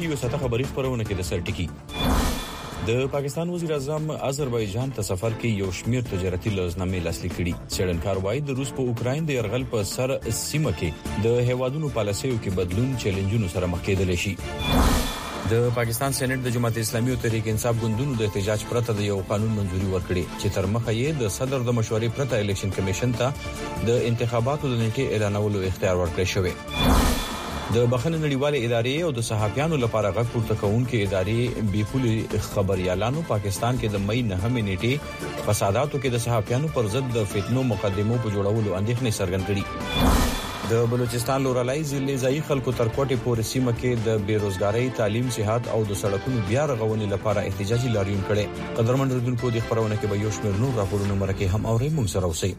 رادیو ساته خبري خبرونه کې د سرټکی د پاکستان وزیر اعظم آذربایجان ته سفر کې یو شمیر تجارتي لوزنامې لاسلیک کړي. څېړنکار وایي د روس په اوکراین د يرغل په سر سیمه کې د هیوادونو پالیسیو کې بدلون چیلنجونو سره مخ کېدل شي. د پاکستان سېنات د جماعت اسلامي او تحریک انصاف ګوندونو د احتجاج پرته د یو قانون منځوري ورکړي چې تر مخه یې د صدر د مشورې پرته الیکشن کمیشن ته د انتخاباتو د نیټې اعلانولو اختیار ورکړی شوی. د بخښنې نړیوالې ادارې او د صحافیانو لپاره غږ پورته کوونکې ادارې بیپولي خبريالانو پاکستان کې د مئی 9 نیټې فساداتو کې د صحافیانو پر ضد د فتنو مقدمو په جوړولو اندېښنې څرګند کړي. د بلوچستان لورالای ضلع ځای خلکو تر کوټې پورې سیمه کې د بیروزګاری، تعلیم، صحت او د سړکونو بیا رغونې لپاره احتجاجي لاریون کړي. قدرمن ردوونکو د خبرونه کې به یو شمېر نور راپورونه مرکه هم اوري موږ سره اوسئ.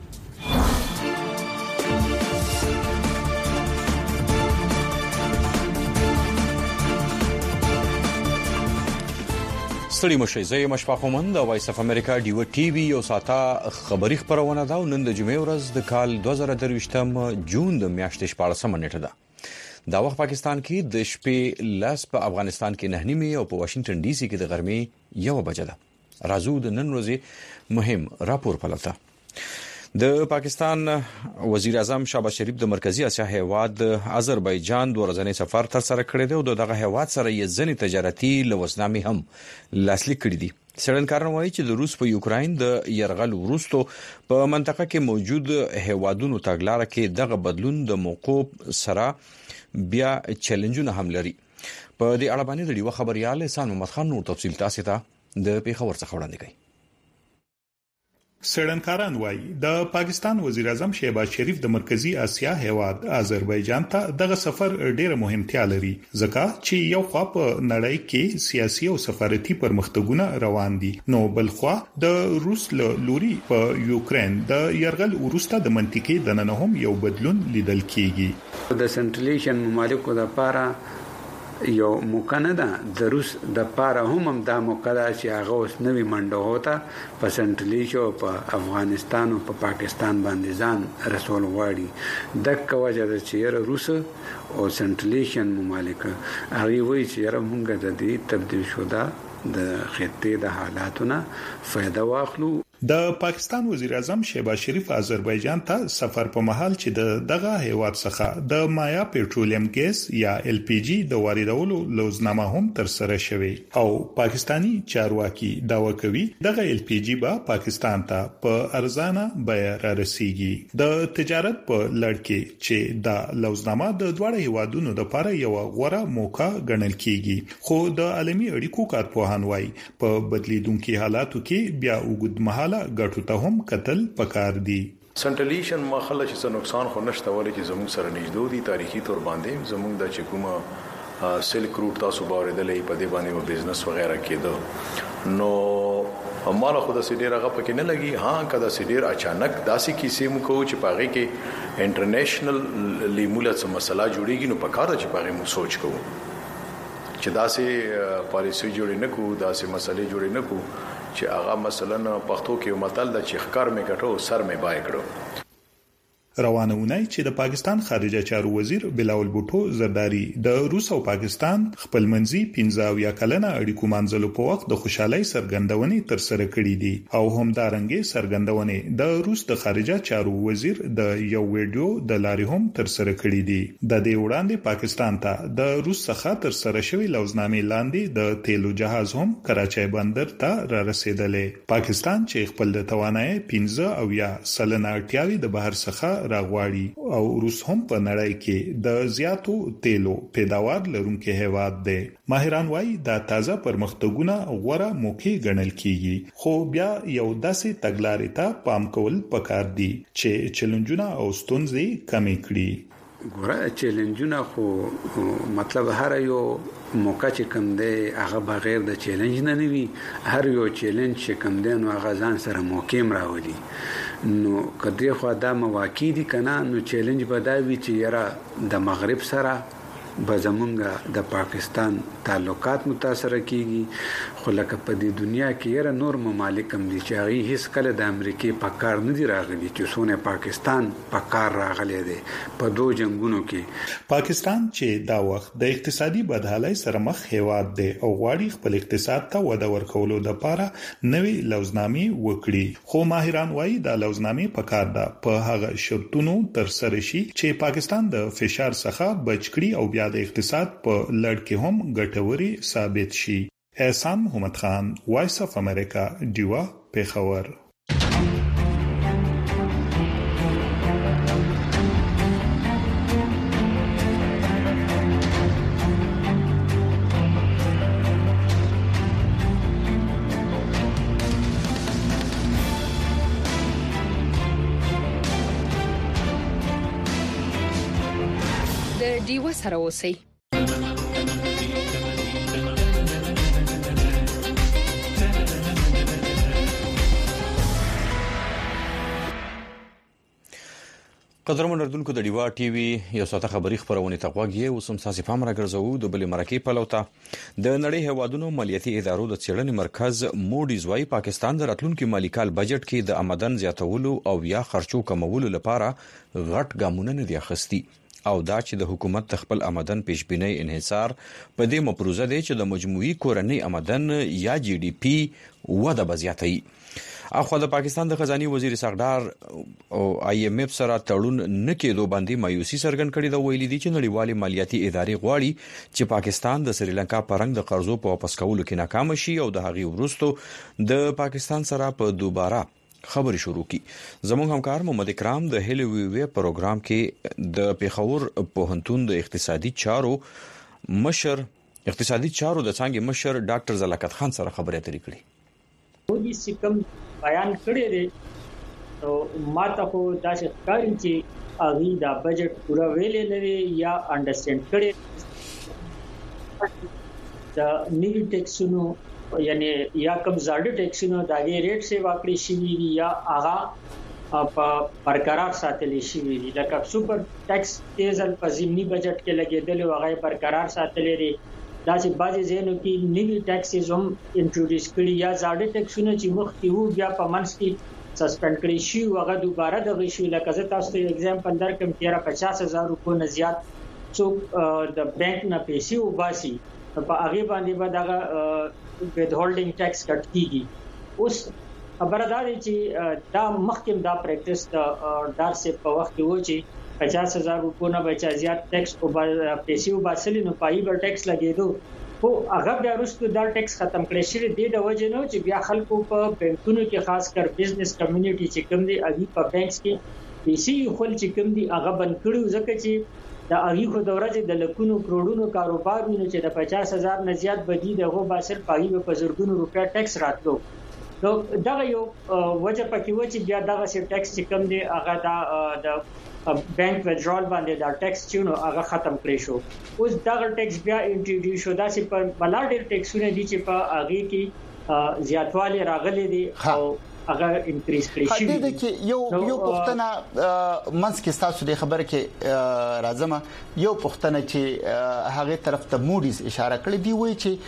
ستړي مشي زه مشفق مومند د وایس اف امریکا ډیو ټي وي او ساته خبري خبرونه دا نن د جمعې ورځ د کال 2023 جون د میاشتې 14 نیټه ده. دا وخت پاکستان کې د شپې لاس په افغانستان کې 9 او په واشنگټن ډي سي کې د غرمې 1 بجه ده. راځو د نن ورځې مهم راپور پلته. د پاکستان وزیر اعظم شهباز شریف د مرکزی اسیا هیواد آذربایجان د ورځنی سفر تر سره کړی دی او دغه هیواد سره یې ځنې تجارتي لوزنامې هم لاسلیک کړي دي. څېړنکاران وایي چې د روس په یوکراین د يرغل وروسته په منطقه کې موجود هیوادونو تګلارې کې دغه بدلون د موقوف سره بیا چیلنجونه هم لري. په دې اړه باندې د ډیو خبريال احسان محمد خان نور تفصیل تاسو ته د پیښور څخه وړاندې کوي. څېړنکاران وایي د پاکستان وزیر اعظم شهباز شریف د مرکزی اسیا هیواد آذربایجان ته دغه سفر ډېره مهمتیا لري ځکه چې یو خوا په نړۍ کې سیاسي او سفارتي پرمختګونه روان دي، نو بل خوا د روس لوري په یوکرين د يرغل وروسته د منطقې د نن هم یو بدلون لیدل کیږي. د سنټرلیشن ممالکو لپاره یو موقع نه ده، د روس د پاره هم دا موقع ده چې هغه اوس نوې منډه هوتا په سنټرلیشن او په افغانستان او په پاکستان باندې ځان رسول غواړي. دغه وجه ده چې روس او سنټرلیشن ممالک هغه وایي چې موږ د دې تبدیل شوه د خطې د حالاتونه فائدہ واخلو. د پاکستان وزیر اعظم شهباز شریف آذربایجان ته سفر په محل چې دغه هیواد څخه د مایا پېټرولیم ګیس یا ال پی جی د واردولو لوزنامه هم تر سره شوی او پاکستانی چارواکي داوا کوي دغه ال پی جی به پاکستان ته په ارزانه بیه را رسیږي. د تجارت په لړ کې چې د لوزنامه د دوه هیوادونو لپاره یو غوره موقع ګڼل کیږي، خو د عالمي اړیکو کارپوهان وایي په بدلیدونکو حالاتو کې بیا وګدمه ګټو ته هم قتل پکار دي. سنټرلیشن مخاله چې نقصان خو نشته ولې چې زموږ سره نږدې دي تاریخي تور باندې زموږ د چکوما سلک روټ تاسو باورېدلې په دې باندې و بزنس وغیرہ کېدو نو مال خو د سیډیر هغه پکې نه لګي. ها کدا سیډیر اچانک داسې کیسې مو کو چې پاغه کې انټرنیشنل لیموله څه مسله جوړیږي نو پکاره چې پاغه مو سوچ کوو چې داسې پالیسي جوړې نه کو داسې مسلې جوړې نه کو چې هغه مثلا پښتو کې یو متل د چخکار می ګټو سر می بای کړو. روانه ونای چې د پاکستان خارجه چارو وزیر بلاول بوټو زرداری د روس او پاکستان خپل منځي 15 یا کلنه اړیکو منځلو په وخت د خوشحالي سرګندونې تر سره کړې دي او هم دارنګي سرګندونې د روس د خارجه چارو وزیر د یو ویډیو د لارې هم تر سره کړې دي. د دې وړاندې پاکستان ته د روس څخه تر سره شوی لوزنامې لاندې د تیلو جهاز هم کراچۍ بندر ته را رسیدلې. پاکستان چې خپل د توانایي 15 او یا سلنه اړتیاوي د بهر څخه راغواړي او روس هم په نړۍ کې د زیاتو تیلو پیداوار لرونکي هیواد دی. ماهران وایي دا تازه پرمختګونه غوره موقع ګڼل کیږي، خو بیا یو داسې تګلارې ته پام کول پکار دي چې چیلنجونه او ستونزې کمې کړي. ګوره چیلنجونه خو مطلب هر یو موقع چې کوم دی هغه بغیر د چیلنج نه نوي، هر یو چیلنج چې کوم دی نو هغه ځان سره موقع راولي. نو کدی خو دا مواقع دي کنه نو چیلنج به دا وي چې یاره د مغرب سره بزمونګه د پاکستان تعلقات متاثر کیږي خو لکه په دې دنیا کې نور ممالک هم دي چې هغه هیڅ کله د امریکای په کار نه دی راغلي چې څونه پاکستان په کار راغلی دی په دوه جنگونو کې پاکستان چې دا وخت د اقتصادي بدحالۍ سره مخ هیواد دی او غواړي خپل اقتصاد ته وده ورکولو لپاره نوې لوزنامې وکړي خو ماهران وایي دا لوزنامې په کار ده په هغه شرطونو تر سره شي چې پاکستان د فشار څخه بچ کړي او بیا د اقتصاد په لړ کې هم ګټوري ثابت شي. احسان محمد خان، وایس اف امریکا، ډیوا، پیښور. ډیوا سره اوسئ. قدرمن اردوونکو د ډیوا ټي وي یو ساته خبری خبرونه تقواږي او سم ساسي پام راګرځو د بل مرکه په لوتا د نړۍ هوادونو مالیاتي ادارو د څېړنې مرکز موډیز وايي پاکستان د راتلونکو مالی کال بجټ کې د آمدن زیاتولو او یا خرچو کمولو لپاره غټ ګامونه نه دي اخیستي او دا چې د حکومت خپل آمدن پیشبینی انحصار په دې مپروزه دی چې د مجموعي کورنۍ آمدن یا جی ډي پی وده بزیاتوي. اخو د پاکستان د خزاني وزیر سردار او آی ایم اف سره تړون نه کېدو باندې مایوسي څرګند کړې دا ویلي دي چې نړیوالې مالیاتي ادارې غواړي چې پاکستان د سریلانکا پرنګ د قرضو په واپس کولو کې ناکام شي او د هغې وروسته د پاکستان سره په دوباره خبري شروع کی. زموږ همکار محمد اکرام د هیلو وی پروګرام کې د پیښور پوهنتون د اقتصادي چارو د څانګې مشر ډاکټر زلکت خان سره خبرې اترې کړې. ودي سکم بیان کړی دی او ماته خو دا چې ښکاري چې اغي دا بجټ پورا ویلې نه یا انډرسټاند کړي دا نیو ټیکسونو یعنی یا کم زړه ټیکسونو دا غي ریټ سي واکړي شي یا اغا په برقرار ساتل شي وی لکه سپر ټیکس تیزل په ضمني بجټ کې لګیدل او هغه برقرار ساتل لري دا چې بعضی ځینو کې نیوی ټیکسز هم انټروډیوس کړي یا زړه ټیکسونه چې مخکې وو بیا په منځ کې سسپند کړي شي او هغه دوباره د غشي لکه زه تاسو ته اگزامپل درکم 50,000 روپیو نه زیات څوک د بانک نه پیسې وباسي په هغه باندې به دا ود هولډینګ ټیکس کټ کیږي. اوس خبره دا دی چې دا مخکې دا پریکټیس دار سه په وخت کې و چې 50,000 روپیو نه بچا زیات ټیکس او پیسې وباسلې نو پای بر ټیکس لګیدو خو هغه بیا وروسته دا ټیکس ختم کړی شي د وجه نو چې بیا خلکو په بانکونو کې خاص کر بزنس کمیونټي چې کوم دی اغي په بانکس کې پیسې خپل چې کوم دی هغه بند کړو ځکه چې دا اغي خو د ورځې د لکونو کروڑونو کاروبار ویني چې د 50,000 نه زیات بدی دغه باسر پای په زرګونو روپیا ټیکس راتلو. نو دا یو وجه پکې و چې بیا دغه سي ټیکس چې کوم دی هغه د بانک وډرال باندې دا ټیکس چې نو هغه ختم کړی شو. اوس دا ټیکس بیا انټروډیوس شو دا چې په بلارډ ټیکسونه دي چې په هغه کې زیاتوالی راغلي دي او هغه انکریز کړی شي. د کې یو پښتنه منځ کې تاسو د خبره کې راځم یو پښتنه چې هغه طرف ته موډیز اشاره کړې دی وایي چې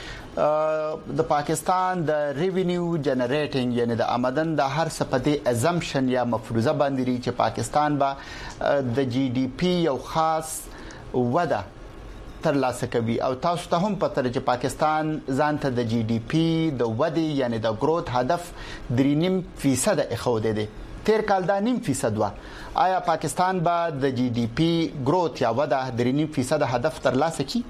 د پاکستان د ریوینیو جنریټینګ یعنی د آمدن د هر صفته ازمپشن یا مفروضه باندې چې پاکستان با د جی ډي پی یو خاص وده تر لاسه کوي او تاسو ته هم پته چې پاکستان ځان ته د جی ډي پی د ودی یعنی د گروث هدف 3.5% اخوده دي. تیر کال دا 0.5% وا. آیا پاکستان با د جی ډي پی گروث یا وده 3.5% هدف تر لاسه کی؟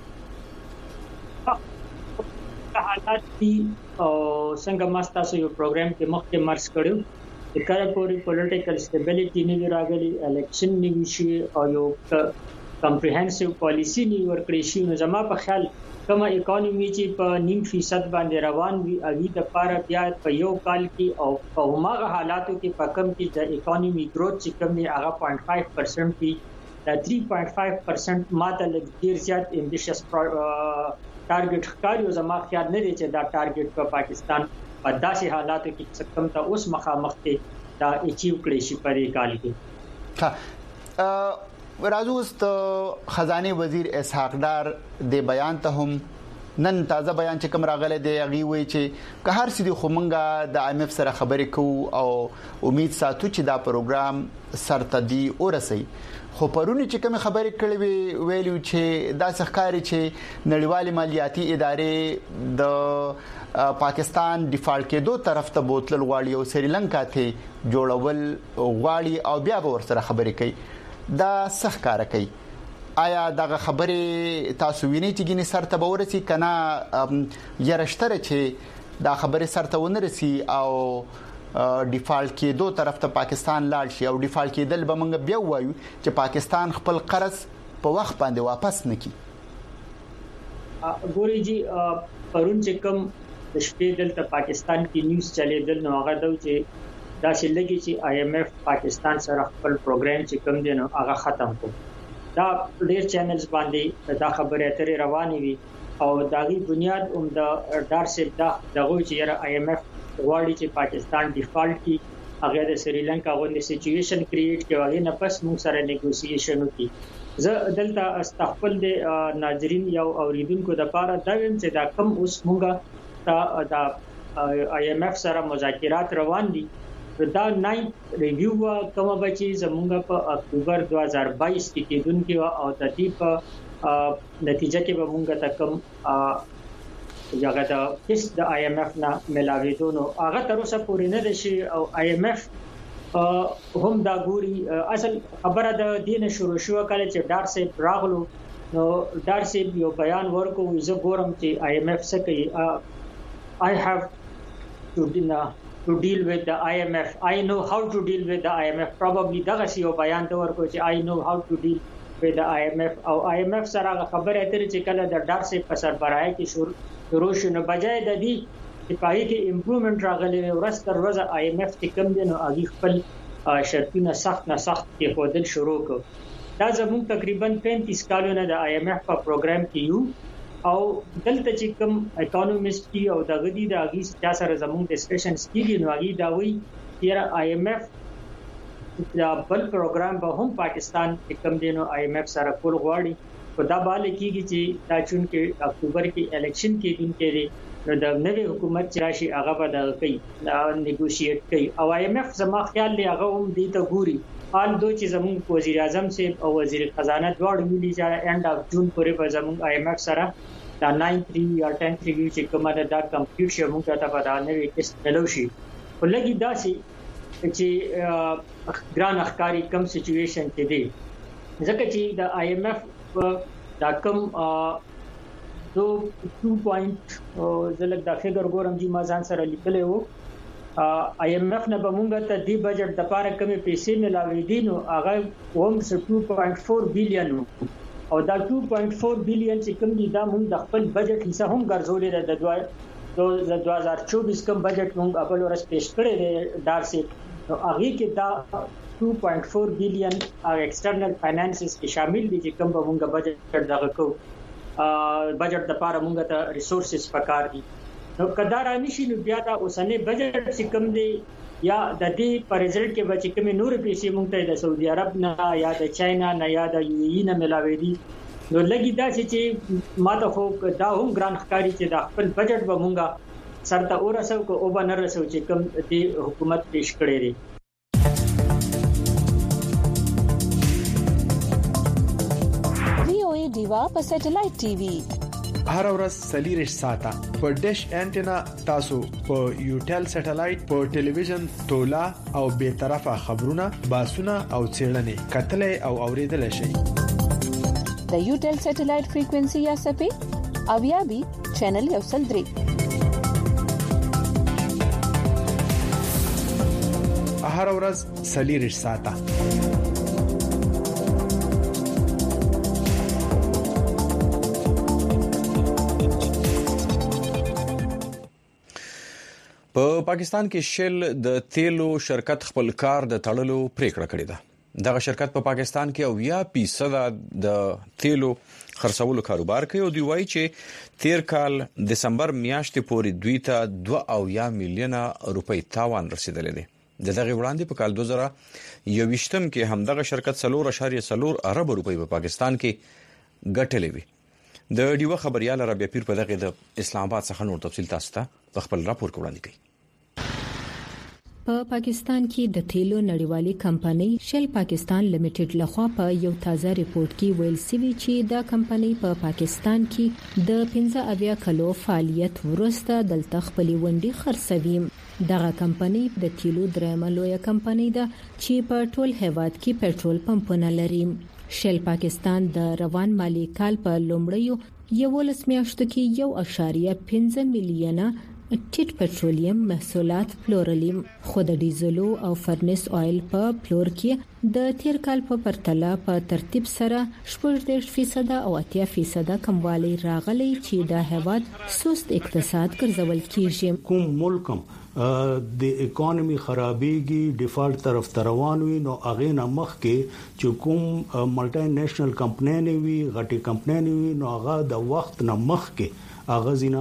حالات دي او څنګه ماستاسو یو پروګرام کې مخکې مرز کړو د کار پورې پولیټیکل سټیبিলিټي نه راغلي الیکشن نیوشي او یو کمپریهنسیو پالیسی نه ورکړی شي. نو زما په خیال کومه اکانومي چې په 0.5% باندې روان وي اغي د پاره بیا په یو کال کې او په هماغه حالاتو کې په کم کې د اکانومي گروث چې کوم دی هغه 0.5% کې د 3.5% ماته لږ ډیر زیات امبیشس ټارګټ ښکاري. زما خیال نه دی چې دا ټارګټ په پاکستان په داسې حالاتو کې څه کم ته اوس مخامخ ته دا اچیو کړی شي په دې کال کې. راځو خزانه وزیر اسحاق ډار د بیان ته هم نن تازه بیان چې کوم راغله دی هغه وی چې که هر څه خو مونږه د IMF سره خبرې کوو او امید ساتو چې دا پروګرام سرتدي ورسي خو پرونی چې کوم خبرې کړې ویلو چې دا ښکاری چې نړیوال مالیاتي ادارې د پاکستان ډیفالټ کېدو طرف ته بوتل غواړي او سریلانکا ته جوړول غواړي او بیا به ورسره خبرې کوي دا ښکارا کوي آیا دغه خبره تاسو وینئ چې ګینه سرته به ورسي کنه یارشتره چې دا خبره سرته ونرسي او ډیفالټ کېدو طرف ته پاکستان لاړ شي او ډیفالټ کېدل به موږ بیا وایو چې پاکستان خپل قرض په وخت باندې واپس نکړي. ګوري جی پرون چې کوم د شپې دلته پاکستان کې نیوز چلیدل نو هغه دا چې دا چې لګي چې IMF پاکستان سره خپل پروګرام چې کوم دی نو هغه ختم کړ. دا ډېر چینلز باندې دا خبره اترې روانې وي او داغي بنیاد د ډار سیب دغه چې IMF غواړي چې پاکستان ډیفالټ کی هغه د سریلانکا غوندي سچويشن کریټ کوي هغه نه پس موږ سره نیګوسییشن وکړي. زه دلته استخپل د ناظرین یو اوریدونکو د پاره دا ویم چې دا کم اوس موږ د IMF سره مذاکرات روان دي. دا 9 ریویو کومه بچي زمونږ په اکتوبر 2022 کې کېدونکې او د دې په نتیجه کې به مونږ ته کوم یاغه د هیڅ د IMF نه ملاوي نو هغه تر اوسه پورې نه دي او IMF هم دا ګوري اصل خبره د دین شروع شو کله چې ډار سي راغلو نو ډار سي یو بیان ورکو زه ګورم چې IMF څه کوي I have to deal with the IMF. I know how to deal with the IMF. Probably دغه یو بیان ته ورکو چې I know how to deal with the IMF او IMF سره خبره اترې چې کله د ډار سي په سربراهي کې شروع شنو بجای د دې چې پای کې امپروومنت راغلی ورځ تر ورځې IMF چې کم دي نو هغه خپل شرطونه سخت کې خودل شروع کړ. دا زموږ تقریبا 35 کالونه د IMF په پروګرام کې یو او دلته چې کوم اکانومیست دی او دغه دي د اګیس چا سره زموږ ډسکشنز کیږي نو هغه دا وی چې IMF دا بل پروګرام به هم پاکستان کوم دینو IMF سره کول غواړي په دا باندې کیږي چې دا چون کې اکتوبر کې الیکشن کېدونکې دی نو د نوې حکومت چې راشي هغه به د کوي نیګوشیټ کوي او IMF زما خیال دی هغه هم دې ته ګوري حال دوی چې زموږ وزیر اعظم سے او وزیر خزانه دواړو ملي چې اند اف جون پورې به زموږ IMF سره دا 9-3 یا 10-3 چې کومه دا کمپیوټ شي موږ ته په دانه کې چلو شي ولګي دا چې ګران اخکاری کم سچويشن کې دی ځکه چې د IMF دا کم 2 زلک دا فګر ګورم چې ما ځان سره لیکلې وو IMF نه به مونږ ته دی بجټ د پاره کمی پیسې ملاوي دي نو هغه هم 2.4 بلین او دا 2.4 بلین چې کوم دي دا مونږ د خپل بجټ حصہ هم ګرځولې د 2024 کوم بجټ مونږ خپل ورس پیش کړی دی ډار سي نو هغه کې دا 2.4 بلین او ایکسټرنل فاینانسز کې شامل دي چې کوم به مونږ بجټ دغه کو بجټ د پاره مونږ ته ریسورسز پکار دي نو کدار انشي نو بیا دا اوسنه بجټ چې کوم دی یا د دې پر رزلټ کې بچی کوم نور پیسې مونږ ته د سعودي عرب نه یا د چاینا نه یا د UAE نه ملاوي دي نو لګي دا چې ماته خو دا هم ګران ښکاری چې د خپل بجټ به مونږه سرته اورسو کو او بنر رسو چې کوم د حکومت پیش کړی دی VOA دیوا په سټلایټ ټي وي هر ورځ سلیریش ساته په ډیش انټینا تاسو په یوټل سټلایټ په ټلویزیون تولا او به طرفه خبرونه باسونه او چیرنې کتلې او اوریدل شي د یوټل سټلایټ فریکوئنسي یا سپې او یا بي چینل یو سل درې هر ورځ سلیریش ساته په پاکستان کې شل د تیلو شرکت خپل کار د تړلو پریکړه کړې ده. دغه شرکت په پاکستان کې 80% د تیلو خرڅولو کاروبار کوي او دی وایي چې تیر کال دسمبر میاشتې پورې دوی ته 2 میلیون روپۍ تاوان رسیدلی دی. دغه وړاندې په کال 2021 کې همدغه شرکت 3.4 ارب روپۍ په پاکستان کې ګټلې وي د ډیوه خبريال ربيع پیر په دغه د اسلام آباد څخه نور تفصیل تاسو ته خپل راپور وړاندې کوي په پاکستان کې د تیلو نړیوالي کمپنۍ شل پاکستان لیمیټډ لخوا په یو تازه ریپورت کې ویل شوی چې دا کمپنۍ په پاکستان کې د 15 کلو فعالیت وروسته دلته خپل ونډي خرڅوي دغه کمپنۍ د تیلو درېمه لویه کمپنۍ ده چې په ټول هیواد کې پېټرول پمپونه لري شل پاکستان د روان مالی کال په لومړیو 11 میاشتو کې 1.15 میلیونه ټیټ پټرولیم محصولات پلورلي خو د ډیزلو او فرنس اویل په پلور کې د تیر کال په پرتله په ترتیب سره 14% او 80% کموالی راغلی چې د هیواد سست اقتصاد ګرځول کیږي کوم ملکم د اکانومي خرابېږي ډیفالټ طرف روان وي نو اغه نه مخ کې چې کوم ملټي نېشنل کمپنۍ وي غټي کمپنۍ وي نو هغه د وخت نه مخ کې اغازینا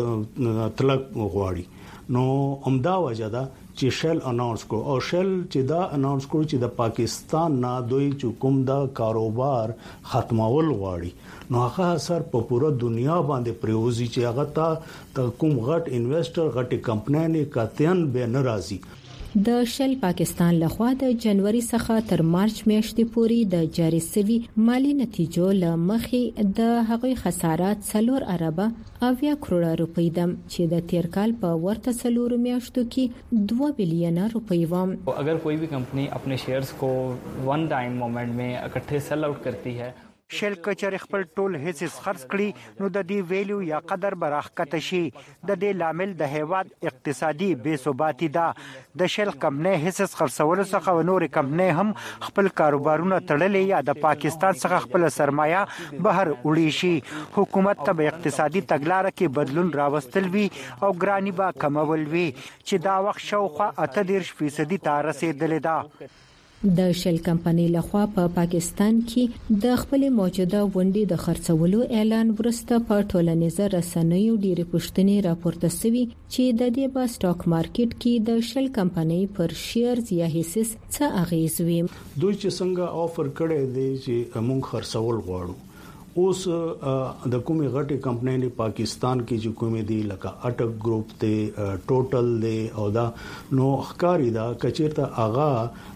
طلب غواړي نو عمده وجه ده چې شل اناونس کو او شل چې دا اناونس کو چې د پاکستان نه دوی چې کوم دا کاروبار ختمول غواړي نو هغه اثر په پوره دنیا باندې پریوزي چې هغه ته کوم غټ انویسټر غټي کمپنۍ نه کاتین به ناراضي د شل پاکستان لخوا د جنوري څخه تر مارچ میاشتې پورې د جاري سوي مالی نتیجو لمخې د هغوی خسارات 4 ارب 80 کروڑ روپۍ دم چې د تیر کال په ورته 4 میاشتو کې 2 بلین روپۍ و اگر کوئی بھی کمپنی اپنے شیئرز کو ون ٹائم مومنٹ میں اکٹھے سیل آؤٹ کرتی ہے شل کچر خپل ټول هیڅ خرڅ کړي نو د دې ویلیو یا قدر برخکته شي د دې لامل د هیواد اقتصادي بے ثباتی ده د شل کمپنۍ هیڅ خرڅول څخه نور کمپنۍ هم خپل کاروبارونه تړلې یا د پاکستان څخه خپل سرمایه بهر وړي شي حکومت ته اقتصادي تګلارې کې بدلون راوستل وی او ګرانی با کمول وی چې دا وخت شاوخوا 38% ته رسیدلې ده د شل کمپنۍ لخوا په پاکستان کې د خپل موجوده ونډې د خرڅولو اعلان ورسته په ټولنیزه رسنیو ډېری پوښتنې راپورته شوې چې د دې په سټاک مارکیټ کې د شل کمپنۍ پر شیرز یا هیڅ څه اغیز وي دوی چې څنګه افر کړي دي چې موږ خرڅول غواړو اوس د کومې غټي کمپنۍ نه پاکستان کې چې کومې دي لکه اټک گروپ ته ټوټل دی او دا نو ښکاری دا کچیرته اغا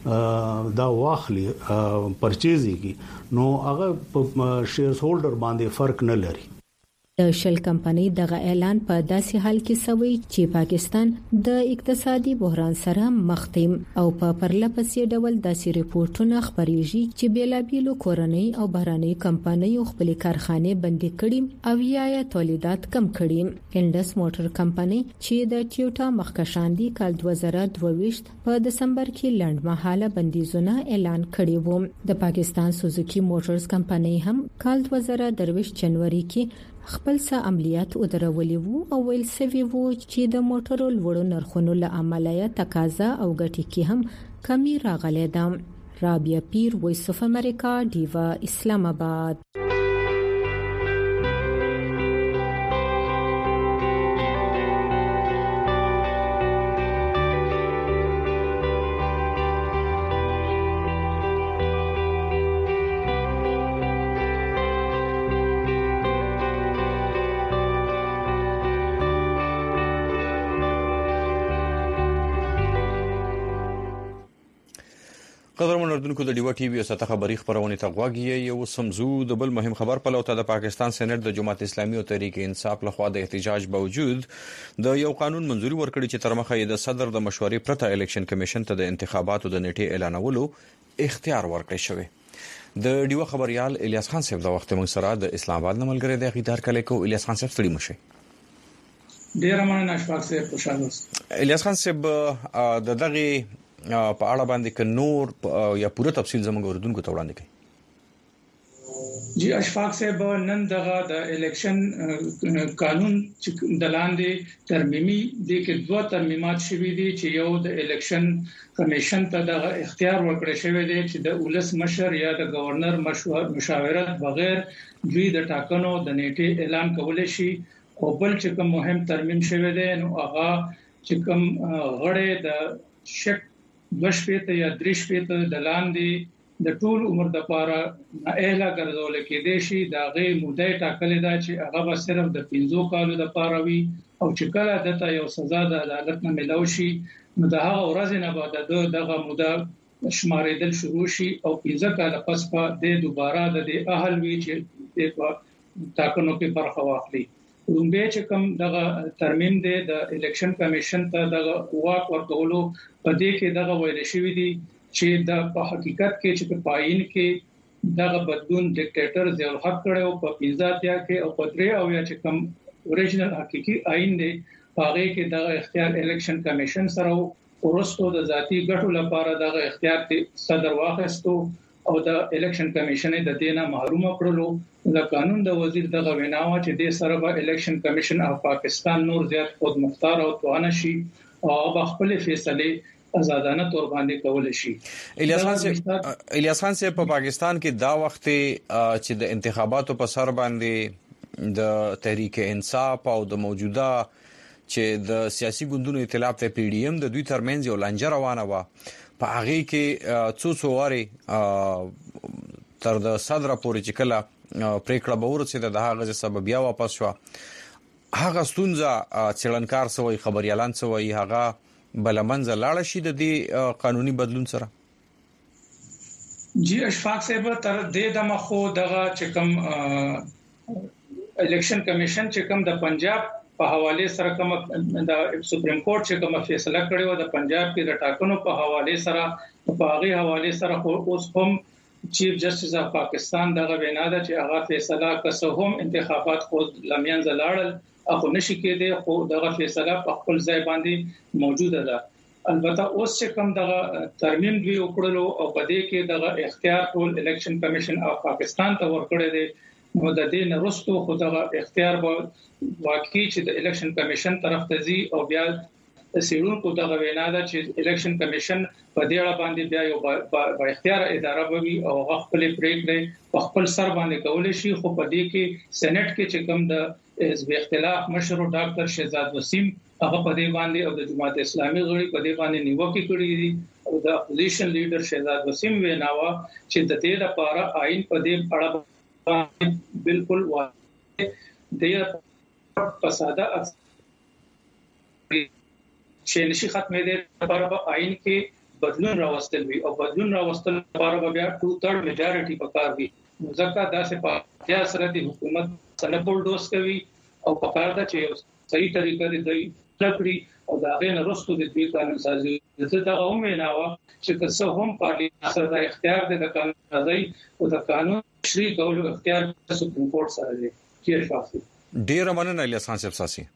دا واخلي پرچیزي کی نو هغه شیرز هولډر باندې فرق نه لري د شل کمپنۍ دغه اعلان په داسې حال کې شوی چې پاکستان د اقتصادي بحران سره مخ دی او په پرلپسې ډول داسې ریپورتونه خبريږي چې بیلابیلو کورنۍ او بهراني کمپنیو خپل کارخانه بندي کړي او یا تولیدات کم کړي انډس موټر کمپنۍ چې د ټیوټا مخکشاندي کال 2022 په دسمبر کې لنډمحاله بندیزونه اعلان کړي وو د پاکستان سوزوکی موټرز کمپنۍ هم کال 2023 جنوري کې خپل څه عملیات ودرولې وو او ویل سوي وو چې د موټرو لوړو نرخونو له امله تقاضا او ګټې کې هم کمی راغلې ده رابعه پیر وایس اف امریکا ډیوا اسلام آباد قدرمن اردوونکو د ډیوا ټي وي او ساته خبري خبرونه ته غواګي یو سمزو د بل مهم خبر په لوته د پاکستان سېنات د جماعت اسلامي او تحریک انصاف لخوا د احتجاج باوجود د یو قانون منځوري ورکړي چې تر مخه د صدر د مشورې پرته الیکشن کمیشن ته د انتخاباتو د نیټه اعلانولو اختیار ورکړی شوی د ډیوا خبريال الیاس خان صاحب د وخت موږ سره د اسلام آباد نملګری د غیدار کله کو الیاس خان صاحب ستړي مشه ډیر مننه اشفاق صاحب خوشاله اوسئ الیاس خان صاحب د دغه په اړه باندې ک نور یا پوره تفصیل زموږ اردوونکو ته وړاندې کړئ جی اشفاق صاحب نن دغه د الیکشن قانون چې د لاندې ترمیمي د کې دوه ترمیمات شوي دي چې یو د الیکشن کمیشن ته د اختیار ورکړی شوی دی چې د ولس مشر یا د گورنر مشاورت بغیر دوی د ټاکنو د نیټه اعلان کولای شي او بل چې کوم مهم ترمیم شوی دی نو هغه چې کوم غړي د شک 2 شپته یا 3 شپته د لاندې د ټول عمر د لپاره اهلا ګرځول کېدې شي دا غي موده ټاکلې ده چې هغه به صرف د 15 کالو د لپاره وي او چې کله دته یو سزا د عدالت نه ملو شي نو د هغه ورځې نه بعد دغه موده شمارېدل شروع شي او 15 کال پس په د دوباره د اهل وی چې په ټاکنو کې برخه واخلي لومبه چې کوم دغه ترمیم دی د الیکشن کمیشن ته دغه واک ورکولو په دې کې دغه ویل شوی دی چې د په حقیقت کې چې په پاین کې دغه بدلون ډیکټیټر ضیاء الحق کړو په 15 کې او په 3 او یا چې کوم اوریجنل حقيقي آئین دی هغه کې دغه اختیار الیکشن کمیشن سره ورستو د ذاتی ګټو لپاره دغه اختیار ته صدر واخستو او د الیکشن کمیشن د دینه محروم کړلو د قانون د وزیر دغه ویناوه چې د سره به الیکشن کمیشن اف پاکستان نور زیات خود مختار او توانه شي او خپل فیصله آزادانه تور باندې کول شي. الیاس خان سے په پاکستان کې دا وخت چې د انتخاباتو په سر باندې د تحریک انصاف او د موجوده چې د سیاسي ګوندونو ائتلاف ته پی ډی ایم د دوی ترمنځ یو لنجه روانه و په هغه کې څو واري تر د صدر پورې چې کله پریکړه به ورسېده د هغه سبب بیا واپس شو هغه ستونزه چلنکار سوی خبريالان سوی هغه بلمنځ لاړ شي د دې قانوني بدلون سره جی اشفاق صاحب تر دې د مخو دغه چې کوم الیکشن کمیشن چې کوم د پنجاب په حواله سره کوم د سپریم کورټ چې کوم فیصله کړې و د پنجاب کې د ټاکنو په حواله سره په هغه حواله سره اوس هم چیف جسټس اف پاکستان دغه وینا ده چې هغه فیصله کسه هم انتخابات خو لمین زلاړل اخو نشي کېده خو دغه فیصله په خپل ځای باندې موجوده ده البته اوس چې کوم دغه ترمیم دی وکړلو او په دې کې دغه اختیار ټول الیکشن کمیشن اف پاکستان ته ورکړی دی نو د دې نرستو خو دغه اختیار به واقعي چې د الیکشن کمیشن طرف ته ځي او بیا سیرونکو دغه وینا ده چې الیکشن کمیشن په دې اړه باندې بیا یو با اختیار اداره وي او خپل پریکړې په خپل سر باندې کول شي خو په دې کې سېنات کې چې کوم د حزب اختلاف مشر ډاکټر شهزاد وسیم هغه په دې باندې او د جماعت اسلامي غړي په دې باندې نیوکه کړې دي او د اپوزیشن لیډر شهزاد وسیم ویناوه چې د دې لپاره آئین په دې اړه بالکل واضح د فساده چې نشي ختمې دي لپاره آئین کې بدلون راوستل وي او بدلون راوستل لپاره بیا 2/3 میجارټي پکار وي ځکه دا چې په سیاست سره د حکومت سره بولډوس کوي او پکار دا چې صحیح طریقې دی لکړي او دا غیر رستو د دې قانون سازي د قوم نه و چې څه هم پارلیمنت سره اختیار د قانون سازي او د قانون تشریح کولو اختیار سپریم کورټ سره دی چې شخصي ډیر مننه الیاس خان صاحب ساسي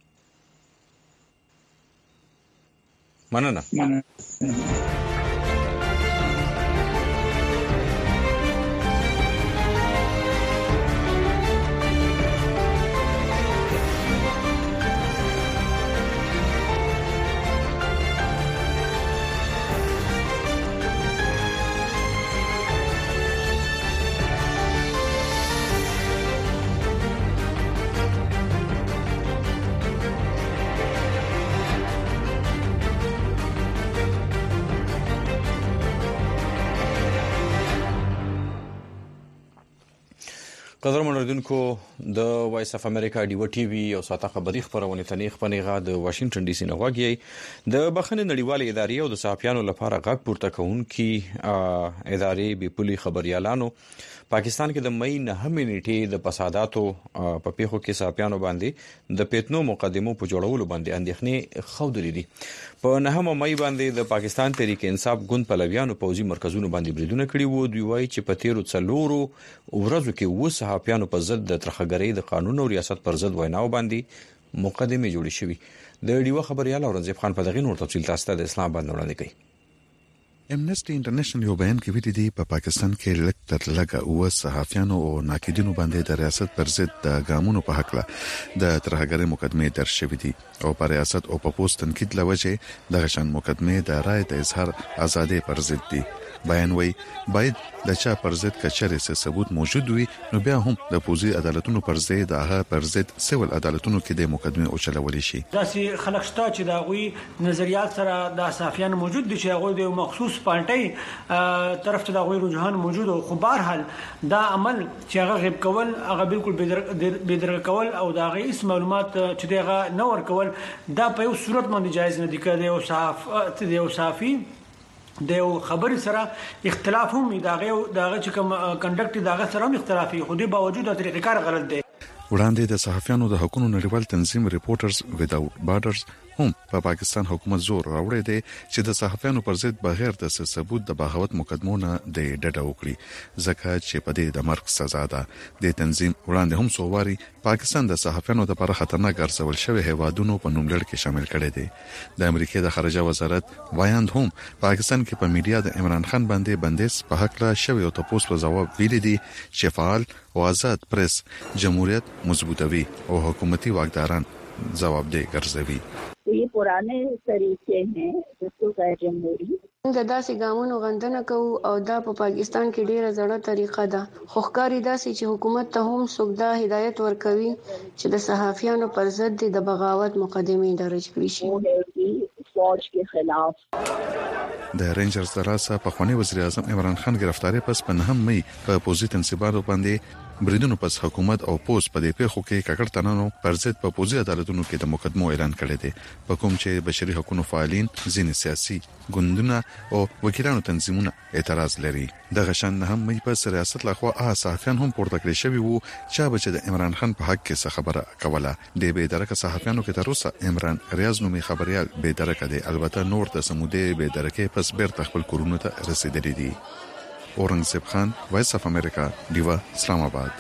مننه قدر منردونکو د وایس اف امریکا ډیو ټي وي او ساته خبري خبرونه تنیخ پنیغه د واشنگټن ډي سي نه غواګي د بخنه نړیواله ادارې او د صحافیانو لپاره غږ پورته کوونکي ادارې به پولي خبريالانو پاکستان کې د مئی 9 نیټې د فساداتو په پیښو کې صحافیانو باندې د پیټنو مقدمو په جوړولو باندې اندېښنې خوندلې دي په 9 مئی باندې د پاکستان تحریک انصاف ګوند پلویانو پوزي مرکزونو باندې بریدونه کړي وو دوی وایي چې په تیرو څلورو ورځو کې و صحافیانو په ضد د ترخګرۍ د قانون او ریاست پر ضد ویناو باندې مقدمه جوړې شوې د ډیو خبريال اورنځ خان په دغه نور تفصیل تاسو ته د اسلام باندې وړاندې کوي امنسټي انټرنیشنل یو بیان کې ویلي دی په پاکستان کې لکه لږه او صحافیانو او ناقدینو باندې د ریاست پر ضد د ګامونو په حق له د ترهګرۍ مقدمه درج شوې دي او په ریاست او په پوسټ تنقید لوجه د غشن مقدمه د رائے د اظهار ازادي پر ضد دي بیان وایي باید د چا پر ضد کچره ثبوت موجود وي نو بیا هم د پوزي عدالتونو پر ضد دغه پر ضد سیول عدالتونو کې د مقدمه او چلول شي. داسې خلک شته چې دا غوي نظریات سره د صحافیان موجود دي چې هغه د مخصوص پارټي طرف ته دا غوي رجحان موجود او خو بهرحال دا عمل چې هغه غیب کول هغه بالکل بيدرګ کول او دا غي اسم معلومات چې دغه نه ور کول دا په یو صورت باندې جایز نه دي کړي او صحافي د خبري سره اختلاف هم داغه چې کوم کنډکټ داغه سره هم اختلافي خو دې باوجود د طریقې کار غلط دی. وړاندې د صحافیانو د حقوقو نړیوال تنظیم ریپورټرز ویداوټ بارډرز هم په پاکستان حکومت زور راوړی دی چې د صحافیانو پر ضد بغیر د ثبوت د بغاوت مقدمو نه د ډډه وکړي ځکه چې په دې د مرګ سزا ده. د تنظیم وړاندې هم سوواري پاکستان د صحافیانو لپاره خطرناک ګرځول شوی هیوادونو په نوملړ کې شامل کړي دي. د امریکای د خارجه وزارت وایاند هم پاکستان کې په میډیا د عمران خان باندې بندیز په حق لا شوی او تاسو په جواب ویلي دي چې فعال او آزاد پریس جمهوریت مضبوطوي او حکومتي واکداران جوابدeh ګرځوي. ये पुराने तरीके हैं जिसको गैर जमहूरी د داسې ګامونو غندنه کوو او دا په پاکستان کې ډیره زړه طریقه ده. خو ښکاري داسې چې حکومت ته هم څوک دا هدایت ورکوي چې د صحافیانو پر ضد د بغاوت مقدمې درج کړي شي. فوج के खिलाफ د رینجرز دراسه په خوانی وزیر اعظم عمران خان گرفتاری پس په 9 مئی په پوزي تنصیباتو باندې بریدونو پس حکومت او پوز په دې پیښو کې ککړ تنانو پر ضد په پوزي عدالتونو کې د مقدمو اعلان کړی دی په کوم چې بشري حقوقو فعالین ځینې سیاسي ګوندونه او وکیلانو تنظیمونه اعتراض لري. د غشن 9 مئی په ریاست لخوا صحافیان هم پورته کړی شوی وو چې بچ د عمران خان په حق کې خبره کوله. د به درکه صحافیانو کې تر اوسه عمران ریاض نومي خبريال به درکه دی. البته نور د سموده به درکه پس بیرته خپل کورونو ته رسیدلی دي. اورنګزیب خان وایس اف امریکا دیوا اسلام آباد.